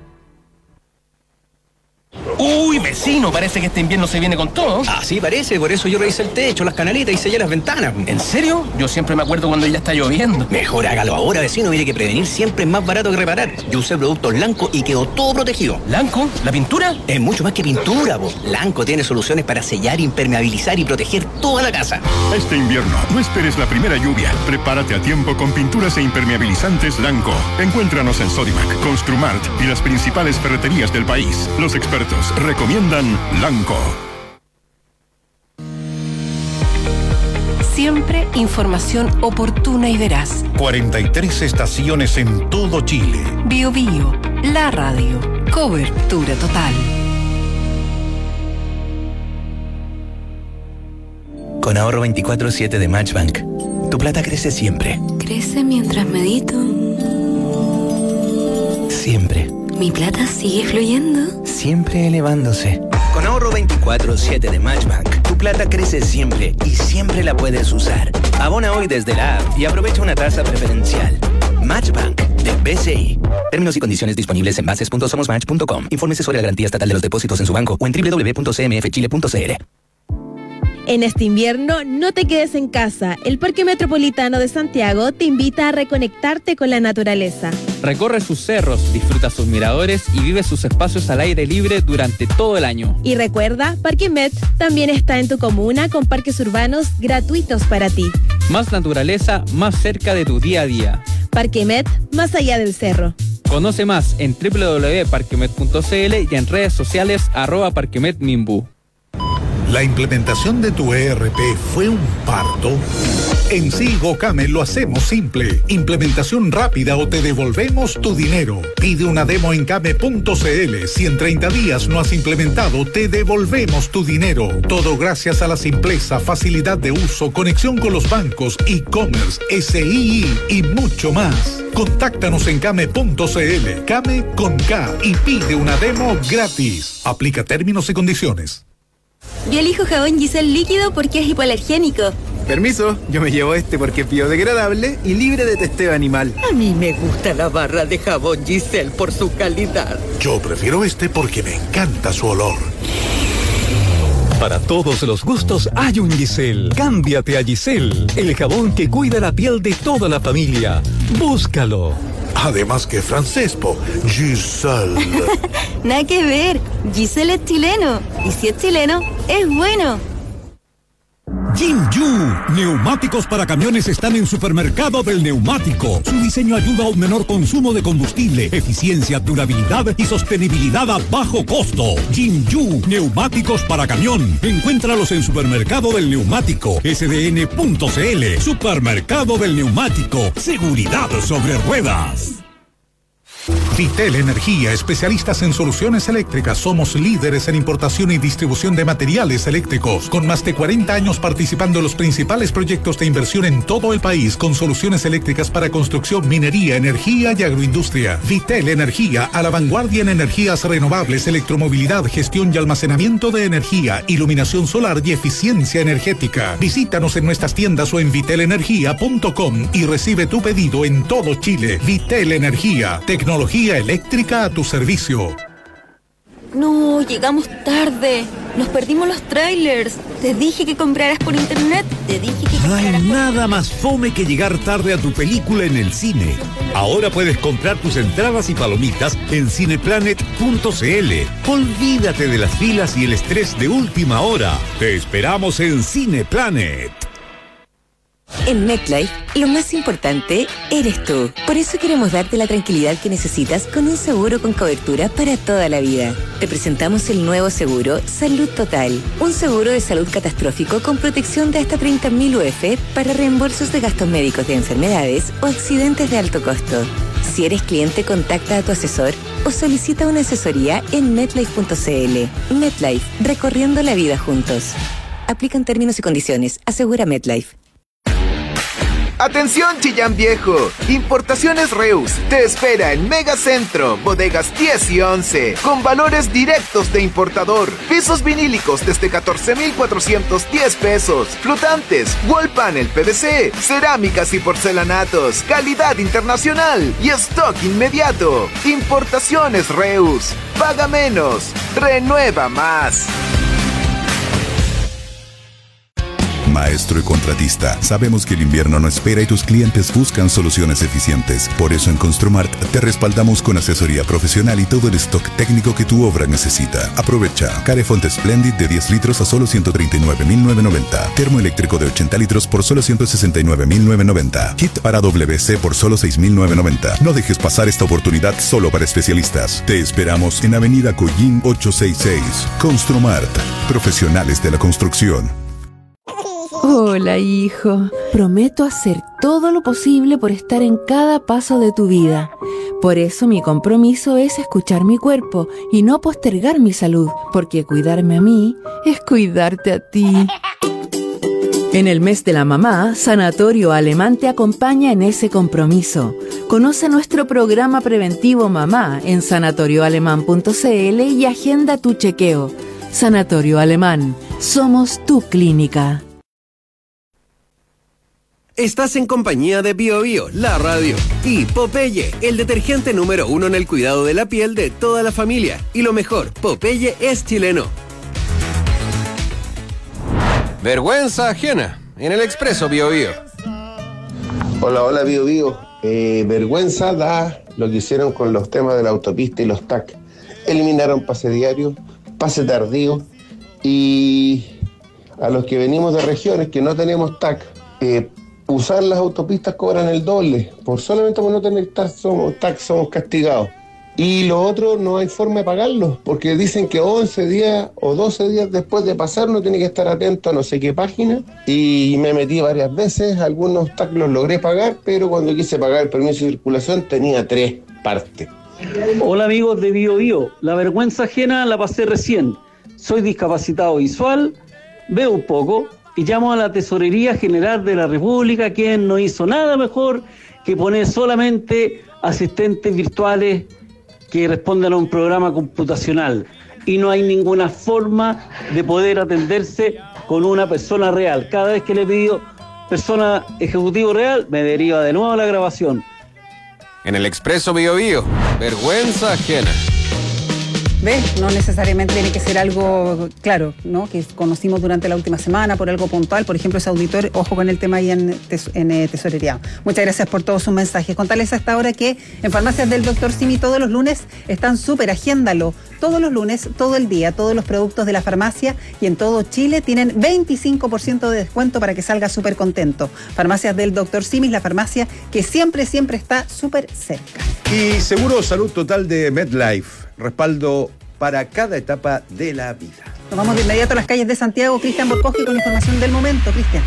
Uy, vecino, parece que este invierno se viene con todo. Así parece, por eso yo revisé el techo, las canaletas y sellé las ventanas. ¿En serio? Yo siempre me acuerdo cuando ya está lloviendo. Mejor hágalo ahora, vecino, mire que prevenir siempre es más barato que reparar. Yo usé productos Lanco y quedó todo protegido. ¿Lanco? ¿La pintura? Es mucho más que pintura, po. Lanco tiene soluciones para sellar, impermeabilizar y proteger toda la casa. Este invierno, no esperes la primera lluvia. Prepárate a tiempo con pinturas e impermeabilizantes Lanco. Encuéntranos en Sodimac, Construmart y las principales ferreterías del país. Los expertos recomiendan Lanco. Siempre información oportuna y veraz. cuarenta y tres estaciones en todo Chile. Bio Bio, la radio. Cobertura total. Con ahorro veinticuatro siete de Matchbank, tu plata crece siempre. Crece mientras medito. Siempre. Mi plata sigue fluyendo. Siempre elevándose. Con ahorro veinticuatro siete de Matchbank, tu plata crece siempre y siempre la puedes usar. Abona hoy desde la app y aprovecha una tasa preferencial. Matchbank de B C I. Términos y condiciones disponibles en bases punto somos match punto com. Infórmese sobre la garantía estatal de los depósitos en su banco o en doble u doble u doble u punto c m f chile punto c l. En este invierno, no te quedes en casa. El Parque Metropolitano de Santiago te invita a reconectarte con la naturaleza. Recorre sus cerros, disfruta sus miradores y vive sus espacios al aire libre durante todo el año. Y recuerda, Parque Met también está en tu comuna con parques urbanos gratuitos para ti. Más naturaleza, más cerca de tu día a día. Parque Met, más allá del cerro. Conoce más en doble u doble u doble u punto parquemet punto c l y en redes sociales arroba parquemetminbu. ¿La implementación de tu E R P fue un parto? En Sigo Came lo hacemos simple. Implementación rápida o te devolvemos tu dinero. Pide una demo en came punto c l. Si en treinta días no has implementado, te devolvemos tu dinero. Todo gracias a la simpleza, facilidad de uso, conexión con los bancos, e-commerce, S I I y mucho más. Contáctanos en came punto c l. Came con K y pide una demo gratis. Aplica términos y condiciones. Yo elijo jabón Giselle líquido porque es hipoalergénico. Permiso, yo me llevo este porque es biodegradable y libre de testeo animal. A mí me gusta la barra de jabón Giselle por su calidad. Yo prefiero este porque me encanta su olor. Para todos los gustos hay un Giselle. Cámbiate a Giselle, el jabón que cuida la piel de toda la familia. Búscalo. Además que francés, po. Giselle. Nada que ver. Giselle es chileno. Y si es chileno, es bueno. Jinju, neumáticos para camiones están en Supermercado del Neumático. Su diseño ayuda a un menor consumo de combustible, eficiencia, durabilidad y sostenibilidad a bajo costo. Jinju, neumáticos para camión. Encuéntralos en Supermercado del Neumático, s d n punto c l. Supermercado del Neumático, seguridad sobre ruedas. Vitel Energía, especialistas en soluciones eléctricas. Somos líderes en importación y distribución de materiales eléctricos, con más de cuarenta años participando en los principales proyectos de inversión en todo el país, con soluciones eléctricas para construcción, minería, energía y agroindustria. Vitel Energía, a la vanguardia en energías renovables, electromovilidad, gestión y almacenamiento de energía, iluminación solar y eficiencia energética. Visítanos en nuestras tiendas o en vitel energía punto com y recibe tu pedido en todo Chile. Vitel Energía, tecnología eléctrica a tu servicio. No, llegamos tarde. Nos perdimos los trailers. Te dije que compraras por internet. Te dije que No hay compraras por... nada más fome que llegar tarde a tu película en el cine. Ahora puedes comprar tus entradas y palomitas en cineplanet punto c l. Olvídate de las filas y el estrés de última hora. Te esperamos en Cineplanet. En MetLife, lo más importante eres tú. Por eso queremos darte la tranquilidad que necesitas con un seguro con cobertura para toda la vida. Te presentamos el nuevo seguro Salud Total, un seguro de salud catastrófico con protección de hasta treinta mil U F para reembolsos de gastos médicos de enfermedades o accidentes de alto costo. Si eres cliente, contacta a tu asesor o solicita una asesoría en metlife punto c l. MetLife, recorriendo la vida juntos. Aplican términos y condiciones. Asegura MetLife. Atención Chillán Viejo, Importaciones Reus te espera en Megacentro, bodegas diez y once, con valores directos de importador, pisos vinílicos desde catorce mil cuatrocientos diez pesos, flotantes, wall panel P V C, cerámicas y porcelanatos, calidad internacional y stock inmediato. Importaciones Reus, paga menos, renueva más. Maestro y contratista, sabemos que el invierno no espera y tus clientes buscan soluciones eficientes. Por eso en Construmart te respaldamos con asesoría profesional y todo el stock técnico que tu obra necesita. Aprovecha. Carefont Splendid de diez litros a solo ciento treinta y nueve mil novecientos noventa. Termoeléctrico de ochenta litros por solo ciento sesenta y nueve mil novecientos noventa. Kit para W C por solo seis mil novecientos noventa. No dejes pasar esta oportunidad solo para especialistas. Te esperamos en Avenida Collín ochocientos sesenta y seis. Construmart. Profesionales de la construcción. Hola, hijo. Prometo hacer todo lo posible por estar en cada paso de tu vida. Por eso mi compromiso es escuchar mi cuerpo y no postergar mi salud, porque cuidarme a mí es cuidarte a ti. En el mes de la mamá, Sanatorio Alemán te acompaña en ese compromiso. Conoce nuestro programa preventivo Mamá en sanatorio alemán punto c l y agenda tu chequeo. Sanatorio Alemán. Somos tu clínica. Estás en compañía de Bio Bio, la radio, y Popeye, el detergente número uno en el cuidado de la piel de toda la familia. Y lo mejor, Popeye es chileno. Vergüenza ajena, en el Expreso Bio Bio. Hola, hola Bio Bio. Eh, vergüenza da lo que hicieron con los temas de la autopista y los T A C. Eliminaron pase diario, pase tardío, y a los que venimos de regiones que no tenemos T A C, eh, usar las autopistas cobran el doble. Por solamente por no tener T A C somos, T A C somos castigados. Y lo otro, no hay forma de pagarlo, porque dicen que once días o doce días después de pasar uno tiene que estar atento a no sé qué página, y me metí varias veces, algunos T A C los logré pagar, pero cuando quise pagar el permiso de circulación tenía tres partes. Hola amigos de Bio Bio, la vergüenza ajena la pasé recién. Soy discapacitado visual, veo un poco y llamo a la Tesorería General de la República, quien no hizo nada mejor que poner solamente asistentes virtuales que respondan a un programa computacional, y no hay ninguna forma de poder atenderse con una persona real. Cada vez que le pido persona ejecutivo real, me deriva de nuevo a la grabación. En el Expreso Bio Bio, vergüenza ajena. ¿Ves? No necesariamente tiene que ser algo, claro, ¿no? Que conocimos durante la última semana por algo puntual. Por ejemplo, ese auditor, ojo con el tema ahí en, tes, en eh, tesorería. Muchas gracias por todos sus mensajes. Contarles hasta ahora que en Farmacias del doctor Simi todos los lunes están súper, agéndalo. Todos los lunes, todo el día, todos los productos de la farmacia y en todo Chile tienen veinticinco por ciento de descuento para que salga súper contento. Farmacias del doctor Simi, la farmacia que siempre, siempre está súper cerca. Y Seguro Salud Total de MedLife. Respaldo para cada etapa de la vida. Nos vamos de inmediato a las calles de Santiago. Cristian Borcoski con información del momento. Cristian.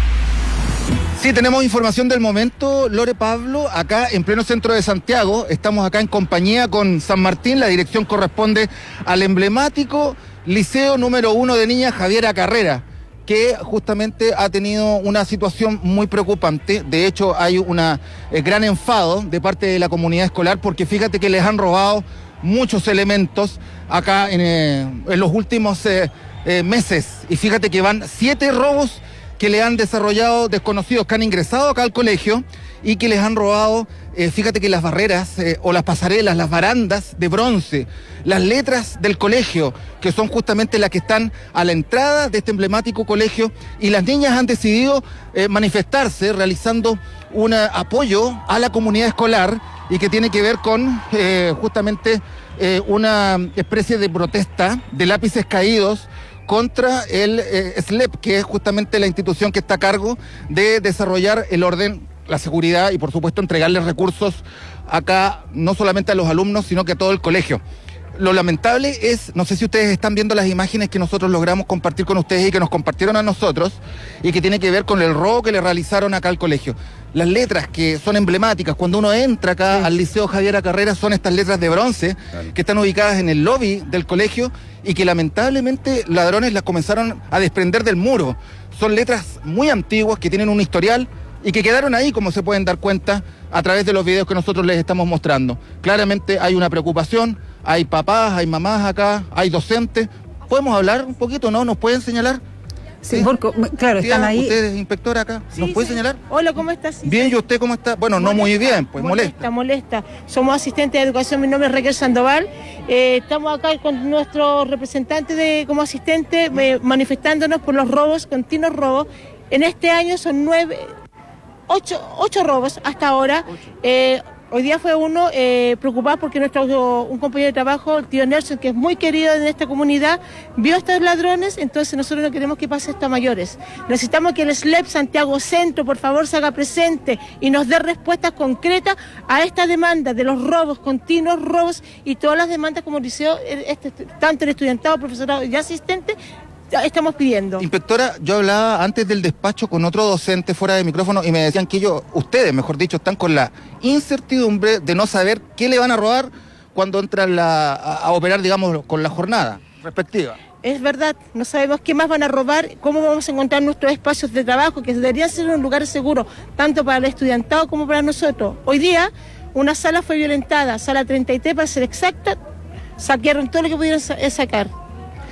Sí, tenemos información del momento, Lore Pablo, acá en pleno centro de Santiago. Estamos acá en compañía con San Martín. La dirección corresponde al emblemático Liceo número uno de niñas Javiera Carrera, que justamente ha tenido una situación muy preocupante. De hecho, hay un eh, gran enfado de parte de la comunidad escolar, porque fíjate que les han robado muchos elementos acá en, eh, en los últimos eh, eh, meses. Y fíjate que van siete robos que le han desarrollado desconocidos que han ingresado acá al colegio y que les han robado, eh, fíjate que las barreras eh, o las pasarelas, las barandas de bronce, las letras del colegio, que son justamente las que están a la entrada de este emblemático colegio, y las niñas han decidido eh, manifestarse realizando un apoyo a la comunidad escolar, y que tiene que ver con eh, justamente eh, una especie de protesta de lápices caídos contra el eh, S L E P, que es justamente la institución que está a cargo de desarrollar el orden, la seguridad y por supuesto entregarles recursos acá, no solamente a los alumnos, sino que a todo el colegio. Lo lamentable es, no sé si ustedes están viendo las imágenes que nosotros logramos compartir con ustedes y que nos compartieron a nosotros, y que tiene que ver con el robo que le realizaron acá al colegio. Las letras que son emblemáticas, cuando uno entra acá sí. al Liceo Javiera Carrera, son estas letras de bronce claro. que están ubicadas en el lobby del colegio, y que lamentablemente ladrones las comenzaron a desprender del muro. Son letras muy antiguas que tienen un historial y que quedaron ahí, como se pueden dar cuenta a través de los videos que nosotros les estamos mostrando. Claramente hay una preocupación, hay papás, hay mamás acá, hay docentes. ¿Podemos hablar un poquito, no? ¿Nos pueden señalar? Sí, ¿Sí? Porque, claro, están ahí. Usted es inspectora acá, ¿nos sí, puede sí. señalar? Hola, ¿cómo estás? Sí, bien, sí. ¿y usted cómo está? Bueno, molesta, no muy bien, pues molesta. Molesta, molesta. Somos asistentes de educación, mi nombre es Raquel Sandoval. Eh, estamos acá con nuestro representante de, como asistente eh, manifestándonos por los robos, continuos robos. En este año son nueve, ocho, ocho robos hasta ahora. Eh, Hoy día fue uno eh, preocupado porque nuestro un compañero de trabajo, el tío Nelson, que es muy querido en esta comunidad, vio a estos ladrones. Entonces nosotros no queremos que pase esto a mayores. Necesitamos que el S L E P Santiago Centro, por favor, se haga presente y nos dé respuestas concretas a esta demanda de los robos, continuos robos, y todas las demandas como liceo, este, tanto el estudiantado, profesorado y asistente, estamos pidiendo. Inspectora, yo hablaba antes del despacho con otro docente fuera de micrófono y me decían que ellos, ustedes mejor dicho, están con la incertidumbre de no saber qué le van a robar cuando entran la, a, a operar, digamos, con la jornada respectiva. Es verdad, no sabemos qué más van a robar, cómo vamos a encontrar nuestros espacios de trabajo, que deberían ser un lugar seguro, tanto para el estudiantado como para nosotros. Hoy día, una sala fue violentada, sala treinta y tres para ser exacta, saquearon todo lo que pudieron sacar.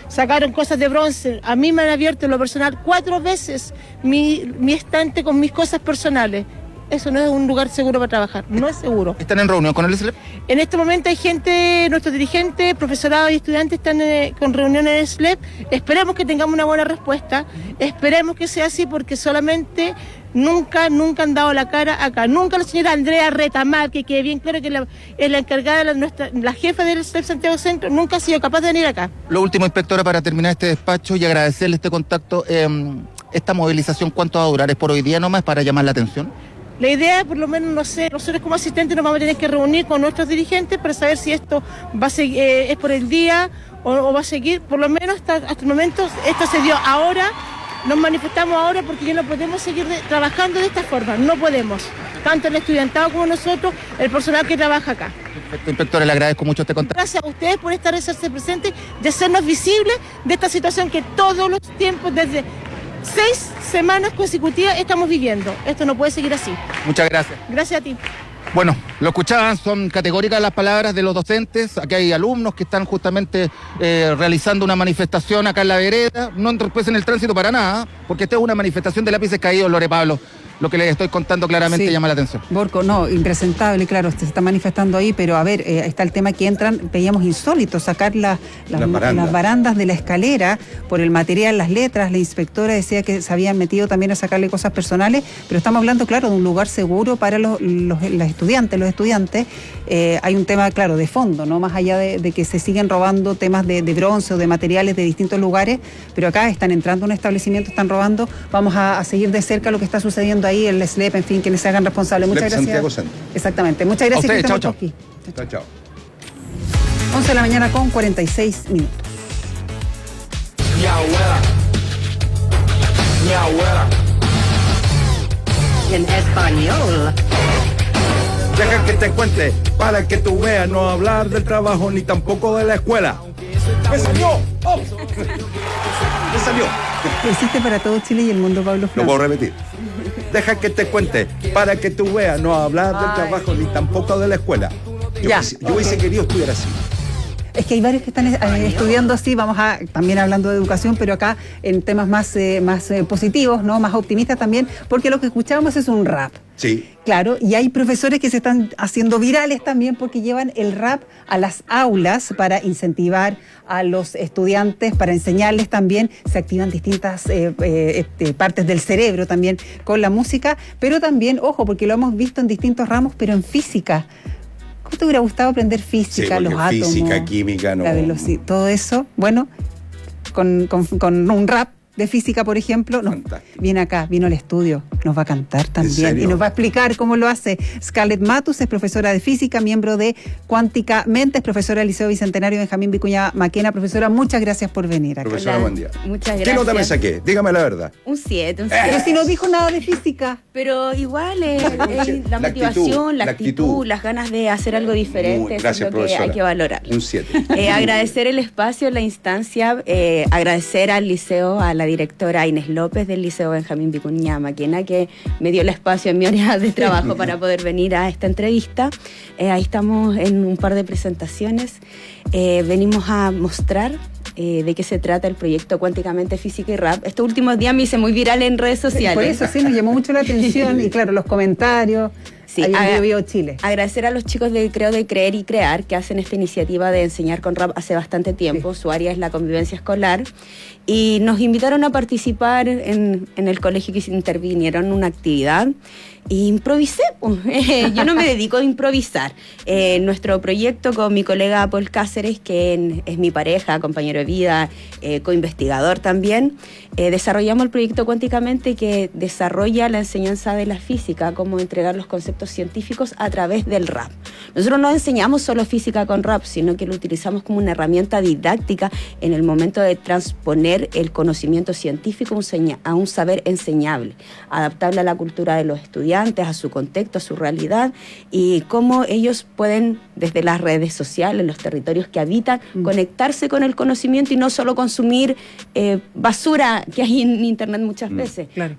sacaron cosas de bronce. A mí me han abierto en lo personal cuatro veces mi, mi estante con mis cosas personales. Eso no es un lugar seguro para trabajar, no es seguro. ¿Están en reunión con el S L E P? En este momento hay gente, nuestros dirigentes, profesorado y estudiantes están eh, con reuniones en el S L E P. Esperemos que tengamos una buena respuesta. Esperemos que sea así porque solamente nunca, nunca han dado la cara acá. Nunca la señora Andrea Retamal, que quede bien claro que la, es la encargada, la, nuestra, la jefa del S L E P Santiago Centro, nunca ha sido capaz de venir acá. Lo último, inspectora, para terminar este despacho y agradecerle este contacto. Eh, ¿Esta movilización cuánto va a durar? ¿Es por hoy día nomás para llamar la atención? La idea, por lo menos, no sé, nosotros como asistentes nos vamos a tener que reunir con nuestros dirigentes para saber si esto va a seguir, eh, es por el día o, o va a seguir. Por lo menos hasta, hasta el momento esto se dio ahora, nos manifestamos ahora porque ya no podemos seguir de, trabajando de esta forma, no podemos. Tanto el estudiantado como nosotros, el personal que trabaja acá. Perfecto, inspectora, le agradezco mucho este contacto. Gracias a ustedes por estar hacerse presentes, de hacernos visibles de esta situación que todos los tiempos, desde seis semanas consecutivas estamos viviendo. Esto no puede seguir así. Muchas gracias. Gracias a ti. Bueno, lo escuchaban, son categóricas las palabras de los docentes. Aquí hay alumnos que están justamente eh, realizando una manifestación acá en la vereda. No entorpecen el tránsito para nada, porque esta es una manifestación de lápices caídos, Lore Pablo. Lo que les estoy contando claramente sí. Llama la atención. Borco, no, impresentable, claro, se está manifestando ahí, pero a ver, eh, está el tema que entran, veíamos insólito, sacar la, la, las, barandas. las barandas de la escalera por el material, las letras. La inspectora decía que se habían metido también a sacarle cosas personales, pero estamos hablando, claro, de un lugar seguro para los, los, los estudiantes. Los estudiantes, eh, hay un tema, claro, de fondo, ¿no? Más allá de, de que se siguen robando temas de, de bronce o de materiales de distintos lugares, pero acá están entrando a un establecimiento, están robando. Vamos a, a seguir de cerca lo que está sucediendo ahí, el S L E P, en fin, quienes se hagan responsables. Muchas gracias. Santiago Centro. Exactamente. Muchas gracias. Ustedes, chao, chao. Chao, chao. once de la mañana con cuarenta y seis minutos. Mi abuela. Mi abuela. En español. Deja que te cuente, para que tú veas, no hablar del trabajo ni tampoco de la escuela. ¡Me salió! ¡Oh! ¡Me salió! Lo hiciste para todo Chile y el mundo, Pablo Flores. Lo puedo repetir. Deja que te cuente, para que tú veas, no hablar del Ay. trabajo ni tampoco de la escuela. Yo, ya, hubiese, yo okay. hubiese querido estudiar así. Es que hay varios que están eh, estudiando así, vamos a, también hablando de educación, pero acá en temas más, eh, más eh, positivos, ¿no? Más optimistas también, porque lo que escuchábamos es un rap. Sí. Claro, y hay profesores que se están haciendo virales también porque llevan el rap a las aulas para incentivar a los estudiantes, para enseñarles también. Se activan distintas eh, eh, eh, partes del cerebro también con la música, pero también, ojo, porque lo hemos visto en distintos ramos, pero en física. ¿Cómo te hubiera gustado aprender física, sí, los átomos? Física, química, no. La velocidad, todo eso. Bueno, con, con, con un rap de física, por ejemplo, no, viene acá, vino al estudio, nos va a cantar también y nos va a explicar cómo lo hace. Scarlett Matus es profesora de física, miembro de Cuántica Mente, es profesora del Liceo Bicentenario Benjamín Vicuña Maquena. Profesora, muchas gracias por venir acá. Profesora, Hola. Buen día. Muchas gracias. ¿Qué nota me saqué? Dígame la verdad. Un siete, un siete. Pero si no dijo nada de física. Pero igual es, es la, la motivación, actitud, la actitud, actitud, las ganas de hacer algo diferente. Muy, gracias, es lo profesora. que hay que valorar. Un siete. Eh, agradecer el espacio, la instancia, eh, agradecer al liceo, a la directora Inés López del Liceo Benjamín Vicuña Maquena, que me dio el espacio en mi hora de trabajo para poder venir a esta entrevista. Eh, ahí estamos en un par de presentaciones. Eh, venimos a mostrar eh, de qué se trata el proyecto Cuánticamente Física y Rap. Estos últimos días me hice muy viral en redes sociales. Por eso sí, nos llamó mucho la atención y claro, los comentarios. Sí, Bio Bio Chile. Agradecer a los chicos de Creo de Creer y Crear que hacen esta iniciativa de enseñar con rap hace bastante tiempo. Sí. Su área es la convivencia escolar y nos invitaron a participar en, en el colegio que intervinieron en una actividad. E improvisé, pues. Yo no me dedico a improvisar. Eh, nuestro proyecto con mi colega Paul Cáceres, que es mi pareja, compañero de vida, eh, coinvestigador también, eh, desarrollamos el proyecto Cuánticamente, que desarrolla la enseñanza de la física, cómo entregar los conceptos científicos a través del rap. Nosotros no enseñamos solo física con rap, sino que lo utilizamos como una herramienta didáctica en el momento de transponer el conocimiento científico a un saber enseñable, adaptable a la cultura de los estudiantes, a su contexto, a su realidad, y cómo ellos pueden, desde las redes sociales, los territorios que habitan, mm. conectarse con el conocimiento y no solo consumir eh, basura que hay en internet muchas mm. veces. Claro.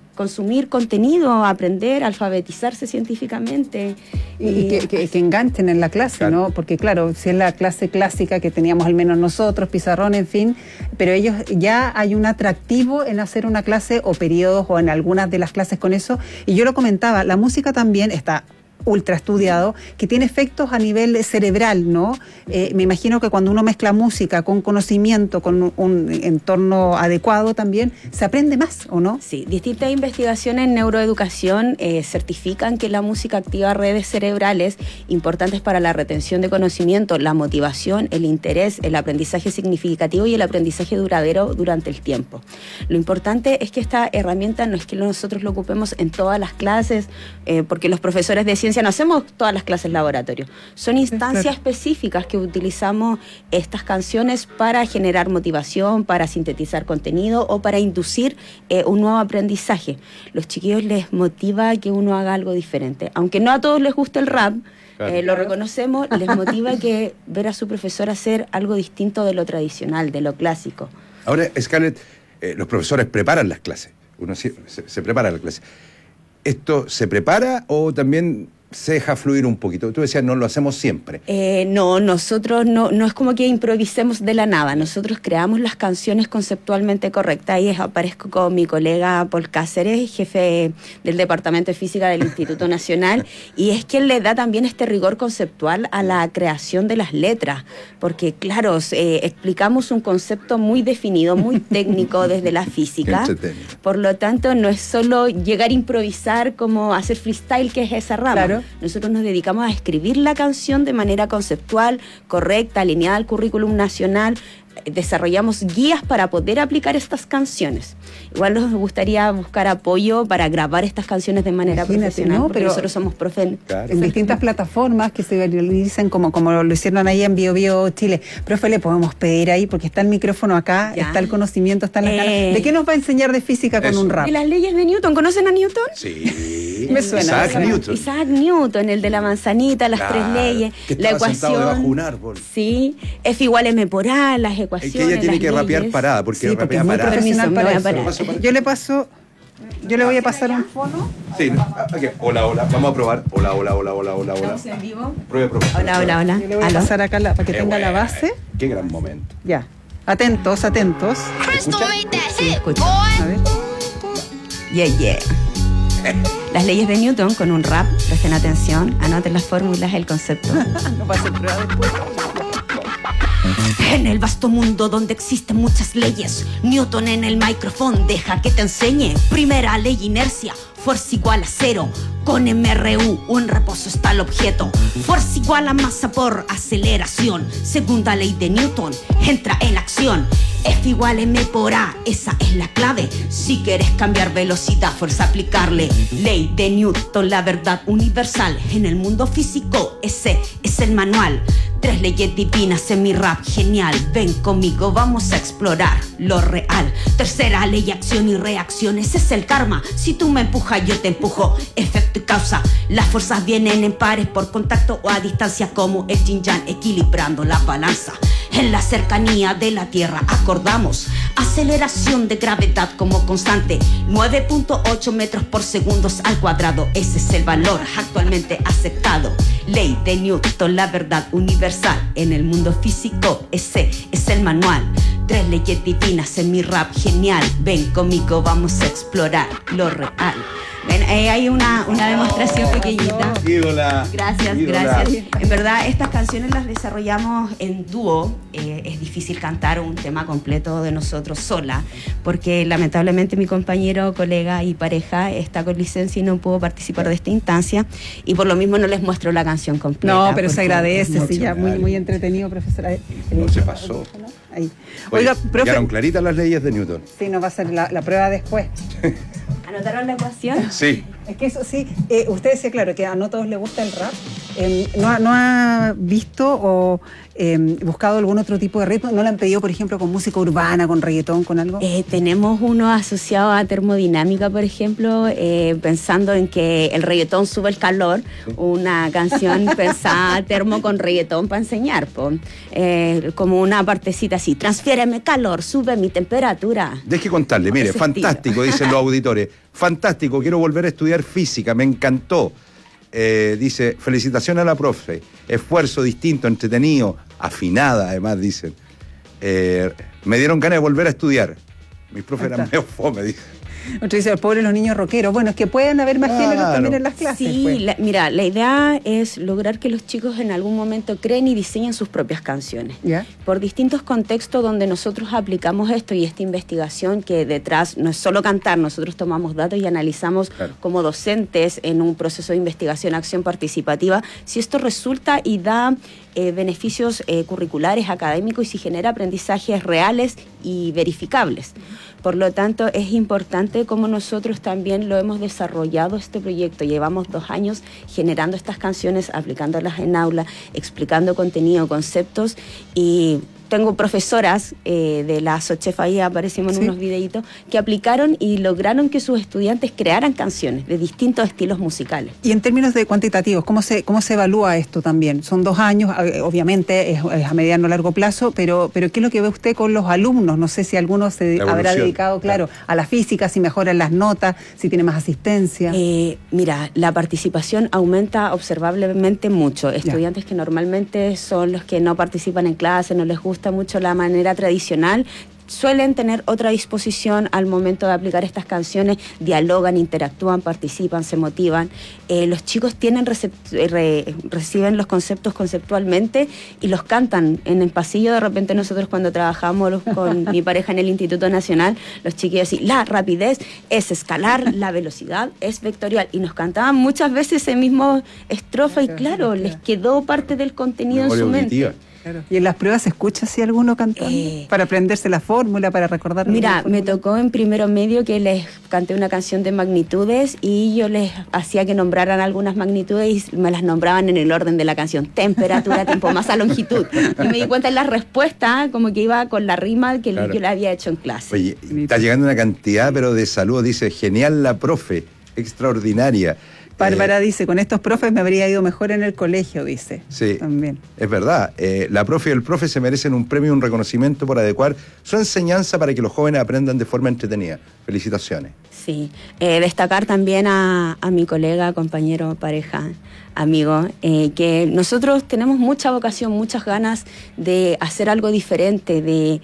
consumir contenido, aprender, alfabetizarse científicamente. Y, y que, que, que enganchen en la clase, claro. ¿no? Porque claro, si es la clase clásica que teníamos al menos nosotros, pizarrón, en fin, pero ellos ya hay un atractivo en hacer una clase o periodos o en algunas de las clases con eso. Y yo lo comentaba, la música también está ultra estudiado, que tiene efectos a nivel cerebral, ¿no? Eh, me imagino que cuando uno mezcla música con conocimiento, con un, un entorno adecuado también, se aprende más, ¿o no? Sí, distintas investigaciones en neuroeducación eh, certifican que la música activa redes cerebrales importantes para la retención de conocimiento, la motivación, el interés, el aprendizaje significativo y el aprendizaje duradero durante el tiempo. Lo importante es que esta herramienta no es que nosotros lo ocupemos en todas las clases, eh, porque los profesores de ciencia no hacemos todas las clases laboratorio. Son instancias claro. específicas que utilizamos estas canciones para generar motivación, para sintetizar contenido o para inducir eh, un nuevo aprendizaje. Los chiquillos les motiva que uno haga algo diferente. Aunque no a todos les guste el rap, claro. eh, lo reconocemos, les motiva que ver a su profesor hacer algo distinto de lo tradicional, de lo clásico. Ahora, Scarlett, eh, los profesores preparan las clases. Uno se, se, se prepara la clase. ¿Esto se prepara o también se deja fluir un poquito? Tú decías, no lo hacemos siempre. Eh, no, nosotros no, no es como que improvisemos de la nada. Nosotros creamos las canciones conceptualmente correctas. Ahí aparezco con mi colega Paul Cáceres, jefe del Departamento de Física del Instituto Nacional, y es quien le da también este rigor conceptual a la creación de las letras. Porque, claro, eh, explicamos un concepto muy definido, muy técnico desde la física. Por lo tanto, no es solo llegar a improvisar como hacer freestyle, que es esa rama. Claro. Nosotros nos dedicamos a escribir la canción de manera conceptual, correcta, alineada al currículum nacional. Desarrollamos guías para poder aplicar estas canciones. Igual nos gustaría buscar apoyo para grabar estas canciones de manera Imagínate, profesional, ¿no? Pero nosotros somos profe claro. en distintas plataformas que se viralizan como, como lo hicieron ahí en Bio Bio Chile. Profe, le podemos pedir ahí, porque está el micrófono acá, ya. está el conocimiento, está en la cara. Eh, ¿De qué nos va a enseñar de física con Eso. un rap? De las leyes de Newton. ¿Conocen a Newton? Sí. Me suena. Isaac suena. Newton. Isaac Newton, el de la manzanita, las claro. tres leyes, que la ecuación. Debajo un árbol. Sí, F igual M por A, las ecuaciones. Es que ella tiene que leyes. rapear parada, porque, sí, porque rapea es muy parada. profesional para eso. Para eso. Yo le paso, yo le voy a pasar un fono. Sí, okay. Hola, hola, vamos a probar. Hola, hola, hola, hola, hola, hola. ¿Estamos en vivo? Pruebe, pruebe. Hola, hola, hola. Yo le voy a ¿Aló? pasar acá la, para que Qué tenga bueno. la base. Qué gran momento. Ya. Atentos, atentos. ¿Escucha? Sí, escucha. A ver. Yeah, yeah. Las leyes de Newton con un rap, presten atención, anoten las fórmulas, el concepto. No va a ser prueba después. En el vasto mundo donde existen muchas leyes, Newton en el micrófono deja que te enseñe. Primera ley, inercia, fuerza igual a cero. Con M R U o en reposo está el objeto. Fuerza igual a masa por aceleración. Segunda ley de Newton, entra en acción. F igual a M por A, esa es la clave. Si quieres cambiar velocidad, fuerza aplicarle. Ley de Newton, la verdad universal. En el mundo físico, ese es el manual. Tres leyes divinas en mi rap, genial. Ven conmigo, vamos a explorar lo real. Tercera ley, acción y reacción, ese es el karma. Si tú me empujas, yo te empujo. Efecto y causa, las fuerzas vienen en pares por contacto o a distancia, como el yin yang equilibrando la balanza. En la cercanía de la Tierra acordamos aceleración de gravedad como constante, nueve punto ocho metros por segundos al cuadrado. Ese es el valor actualmente aceptado. Ley de Newton, la verdad universal. En el mundo físico, ese es el manual. Tres leyes divinas en mi rap, genial. Ven conmigo, vamos a explorar lo real. Ven, eh, hay una, una demostración pequeñita. Ídola. Gracias, ídola. gracias. En verdad, estas canciones las desarrollamos en dúo. Eh, es difícil cantar un tema completo de nosotros sola, porque lamentablemente mi compañero, colega y pareja está con licencia y no pudo participar de esta instancia, y por lo mismo no les muestro la canción completa. No, pero se agradece, sí, ya muy, muy entretenido, profesora. No se pasó. Ahí. Oiga, profe, quedaron claritas las leyes de Newton. Sí, nos va a hacer la, la prueba después. ¿Anotaron la ecuación? Sí. Es que eso sí, eh, usted decía, claro, que a no todos les gusta el rap. eh, ¿no, ¿no ha visto o eh, buscado algún otro tipo de ritmo? ¿No le han pedido, por ejemplo, con música urbana, con reggaetón, con algo? Eh, tenemos uno asociado a termodinámica, por ejemplo, eh, pensando en que el reggaetón sube el calor, una canción pensada termo con reggaetón para enseñar, po. Eh, como una partecita así, transfiéreme calor, sube mi temperatura. Deje contarle, mire, Ese fantástico, estilo. dicen los auditores, fantástico, quiero volver a estudiar física, me encantó. Eh, dice, felicitaciones a la profe, esfuerzo distinto, entretenido, afinada además, dicen. Eh, me dieron ganas de volver a estudiar. Mis profes eran medio fome, dice. Otro dice, los pobres los niños rockeros. Bueno, es que pueden haber más Claro. géneros también en las clases. Sí, pues. la- mira, la idea es lograr que los chicos en algún momento creen y diseñen sus propias canciones. ¿Ya? Por distintos contextos donde nosotros aplicamos esto y esta investigación que detrás no es solo cantar, nosotros tomamos datos y analizamos Claro. como docentes en un proceso de investigación, acción participativa, si esto resulta y da eh, beneficios eh, curriculares, académicos y si genera aprendizajes reales y verificables. Por lo tanto, es importante como nosotros también lo hemos desarrollado este proyecto. Llevamos dos años generando estas canciones, aplicándolas en aula, explicando contenido, conceptos y tengo profesoras eh, de la SOCHEF, ahí aparecimos en Sí. unos videitos, que aplicaron y lograron que sus estudiantes crearan canciones de distintos estilos musicales. Y en términos de cuantitativos, ¿cómo se, cómo se evalúa esto también? Son dos años, eh, obviamente es, es a mediano o largo plazo, pero, pero ¿qué es lo que ve usted con los alumnos? No sé si alguno se La habrá evolución, dedicado, claro, a la física, si mejoran las notas, si tiene más asistencia. Eh, mira, la participación aumenta observablemente mucho. Estudiantes que normalmente son los que no participan en clase, no les gusta mucho la manera tradicional, suelen tener otra disposición al momento de aplicar estas canciones, dialogan, interactúan, participan, se motivan. Eh, los chicos tienen recep- re- reciben los conceptos conceptualmente y los cantan en el pasillo. De repente nosotros cuando trabajamos con mi pareja en el Instituto Nacional, los chiquillos así, la rapidez es escalar, la velocidad es vectorial. Y nos cantaban muchas veces ese mismo estrofa y claro, les quedó parte del contenido en su mente. Claro. ¿Y en las pruebas se escucha si alguno cantando? Eh, para aprenderse la fórmula, para recordar. Mira, me tocó en primero medio que les canté una canción de magnitudes y yo les hacía que nombraran algunas magnitudes y me las nombraban en el orden de la canción. Temperatura, tiempo, masa, longitud. Y me di cuenta en la respuesta como que iba con la rima que Claro. yo la había hecho en clase. Oye, está llegando una cantidad, pero de saludos, dice, genial la profe, extraordinaria. Bárbara dice, con estos profes me habría ido mejor en el colegio, dice. Sí, También. es verdad. Eh, la profe y el profe se merecen un premio y un reconocimiento por adecuar su enseñanza para que los jóvenes aprendan de forma entretenida. Felicitaciones. Sí, eh, destacar también a, a mi colega, compañero, pareja, amigo, eh, que nosotros tenemos mucha vocación, muchas ganas de hacer algo diferente, de,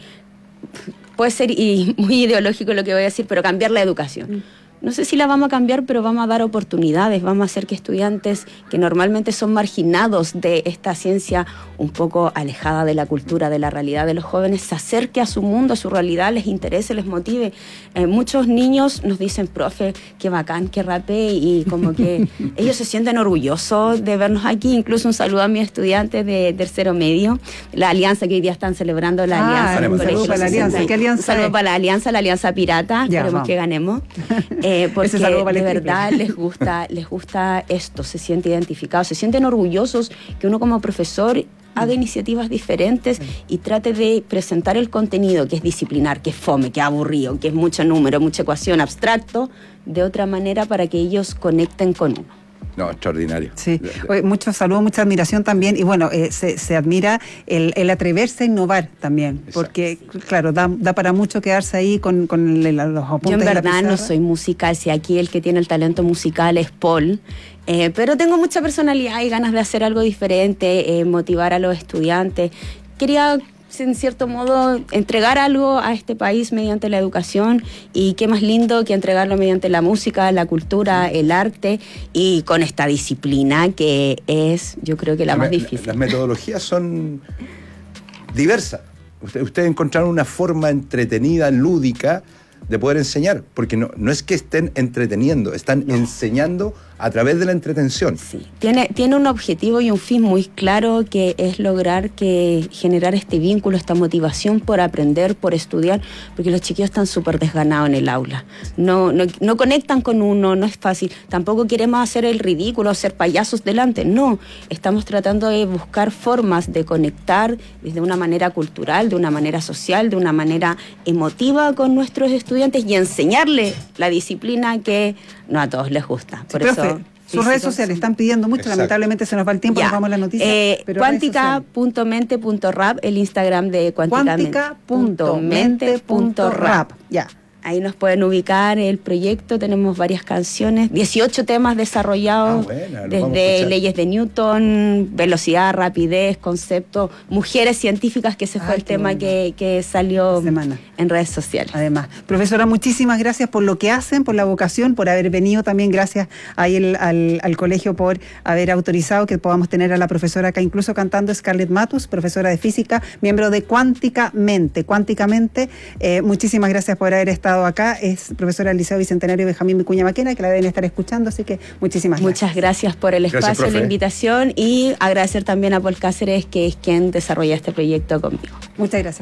puede ser y muy ideológico lo que voy a decir, pero cambiar la educación. No sé si la vamos a cambiar, pero vamos a dar oportunidades, vamos a hacer que estudiantes que normalmente son marginados de esta ciencia un poco alejada de la cultura, de la realidad de los jóvenes, se acerque a su mundo, a su realidad, les interese, les motive. Eh, muchos niños nos dicen, profe, qué bacán, qué rapé, y como que ellos se sienten orgullosos de vernos aquí. Incluso un saludo a mis estudiantes de tercero medio, la alianza que hoy día están celebrando, la Ah, alianza. un del saludo Colegio para la alianza. sesenta. ¿Qué alianza Un saludo es? para la alianza, la alianza pirata, Ya, esperemos vamos. que ganemos. Eh, porque Ese saludo para de el triple. verdad les gusta, les gusta esto, se sienten identificados, se sienten orgullosos que uno como profesor haga iniciativas diferentes y trate de presentar el contenido que es disciplinar, que es fome, que es aburrido, que es mucho número, mucha ecuación, abstracto, de otra manera para que ellos conecten con uno. No, extraordinario. Sí, Oye, mucho saludo, mucha admiración también. Y bueno, eh, se, se admira el, el atreverse a innovar también, porque claro, da, da para mucho quedarse ahí con, con el- los apuntes. Yo en de la verdad no pizarra. soy musical, si aquí el que tiene el talento musical es Paul, eh, pero tengo mucha personalidad y ganas de hacer algo diferente, eh, motivar a los estudiantes. Quería, en cierto modo, entregar algo a este país mediante la educación, y qué más lindo que entregarlo mediante la música, la cultura, el arte y con esta disciplina que es, yo creo que la La más me- difícil. Las metodologías son diversas. Usted- Ustedes encontraron una forma entretenida, lúdica, de poder enseñar, porque no, no es que estén entreteniendo, están enseñando a través de la entretención. Sí, tiene, tiene un objetivo y un fin muy claro, que es lograr que generar este vínculo, esta motivación por aprender, por estudiar, porque los chiquillos están súper desganados en el aula. No, no, no conectan con uno, no es fácil. Tampoco queremos hacer el ridículo, ser payasos delante. No, estamos tratando de buscar formas de conectar de una manera cultural, de una manera social, de una manera emotiva con nuestros estudiantes y enseñarles la disciplina que no a todos les gusta. Por sí, eso... profe, sus redes sociales están pidiendo mucho. Exacto. Lamentablemente se nos va el tiempo, ya. Nos vamos a la noticia. Eh, cuántica punto mente punto rap, el Instagram de cuántica punto mente punto rap. Ya. Ahí nos pueden ubicar el proyecto, tenemos varias canciones, dieciocho temas desarrollados, ah, buena, desde leyes de Newton, velocidad, rapidez, concepto, mujeres científicas, que ese Ay, fue el tema bueno. que, que salió Semana. en redes sociales. Además, profesora, muchísimas gracias por lo que hacen, por la vocación, por haber venido también, gracias ahí el, al, al colegio por haber autorizado que podamos tener a la profesora acá, incluso cantando Scarlett Matus, profesora de física, miembro de Cuántica Mente. Cuánticamente, eh, muchísimas gracias por haber estado acá. Es profesora del Liceo Bicentenario Benjamín Vicuña Maquena, que la deben estar escuchando, así que muchísimas gracias. Muchas gracias por el espacio, gracias, la invitación, y agradecer también a Paul Cáceres, que es quien desarrolla este proyecto conmigo. Muchas gracias.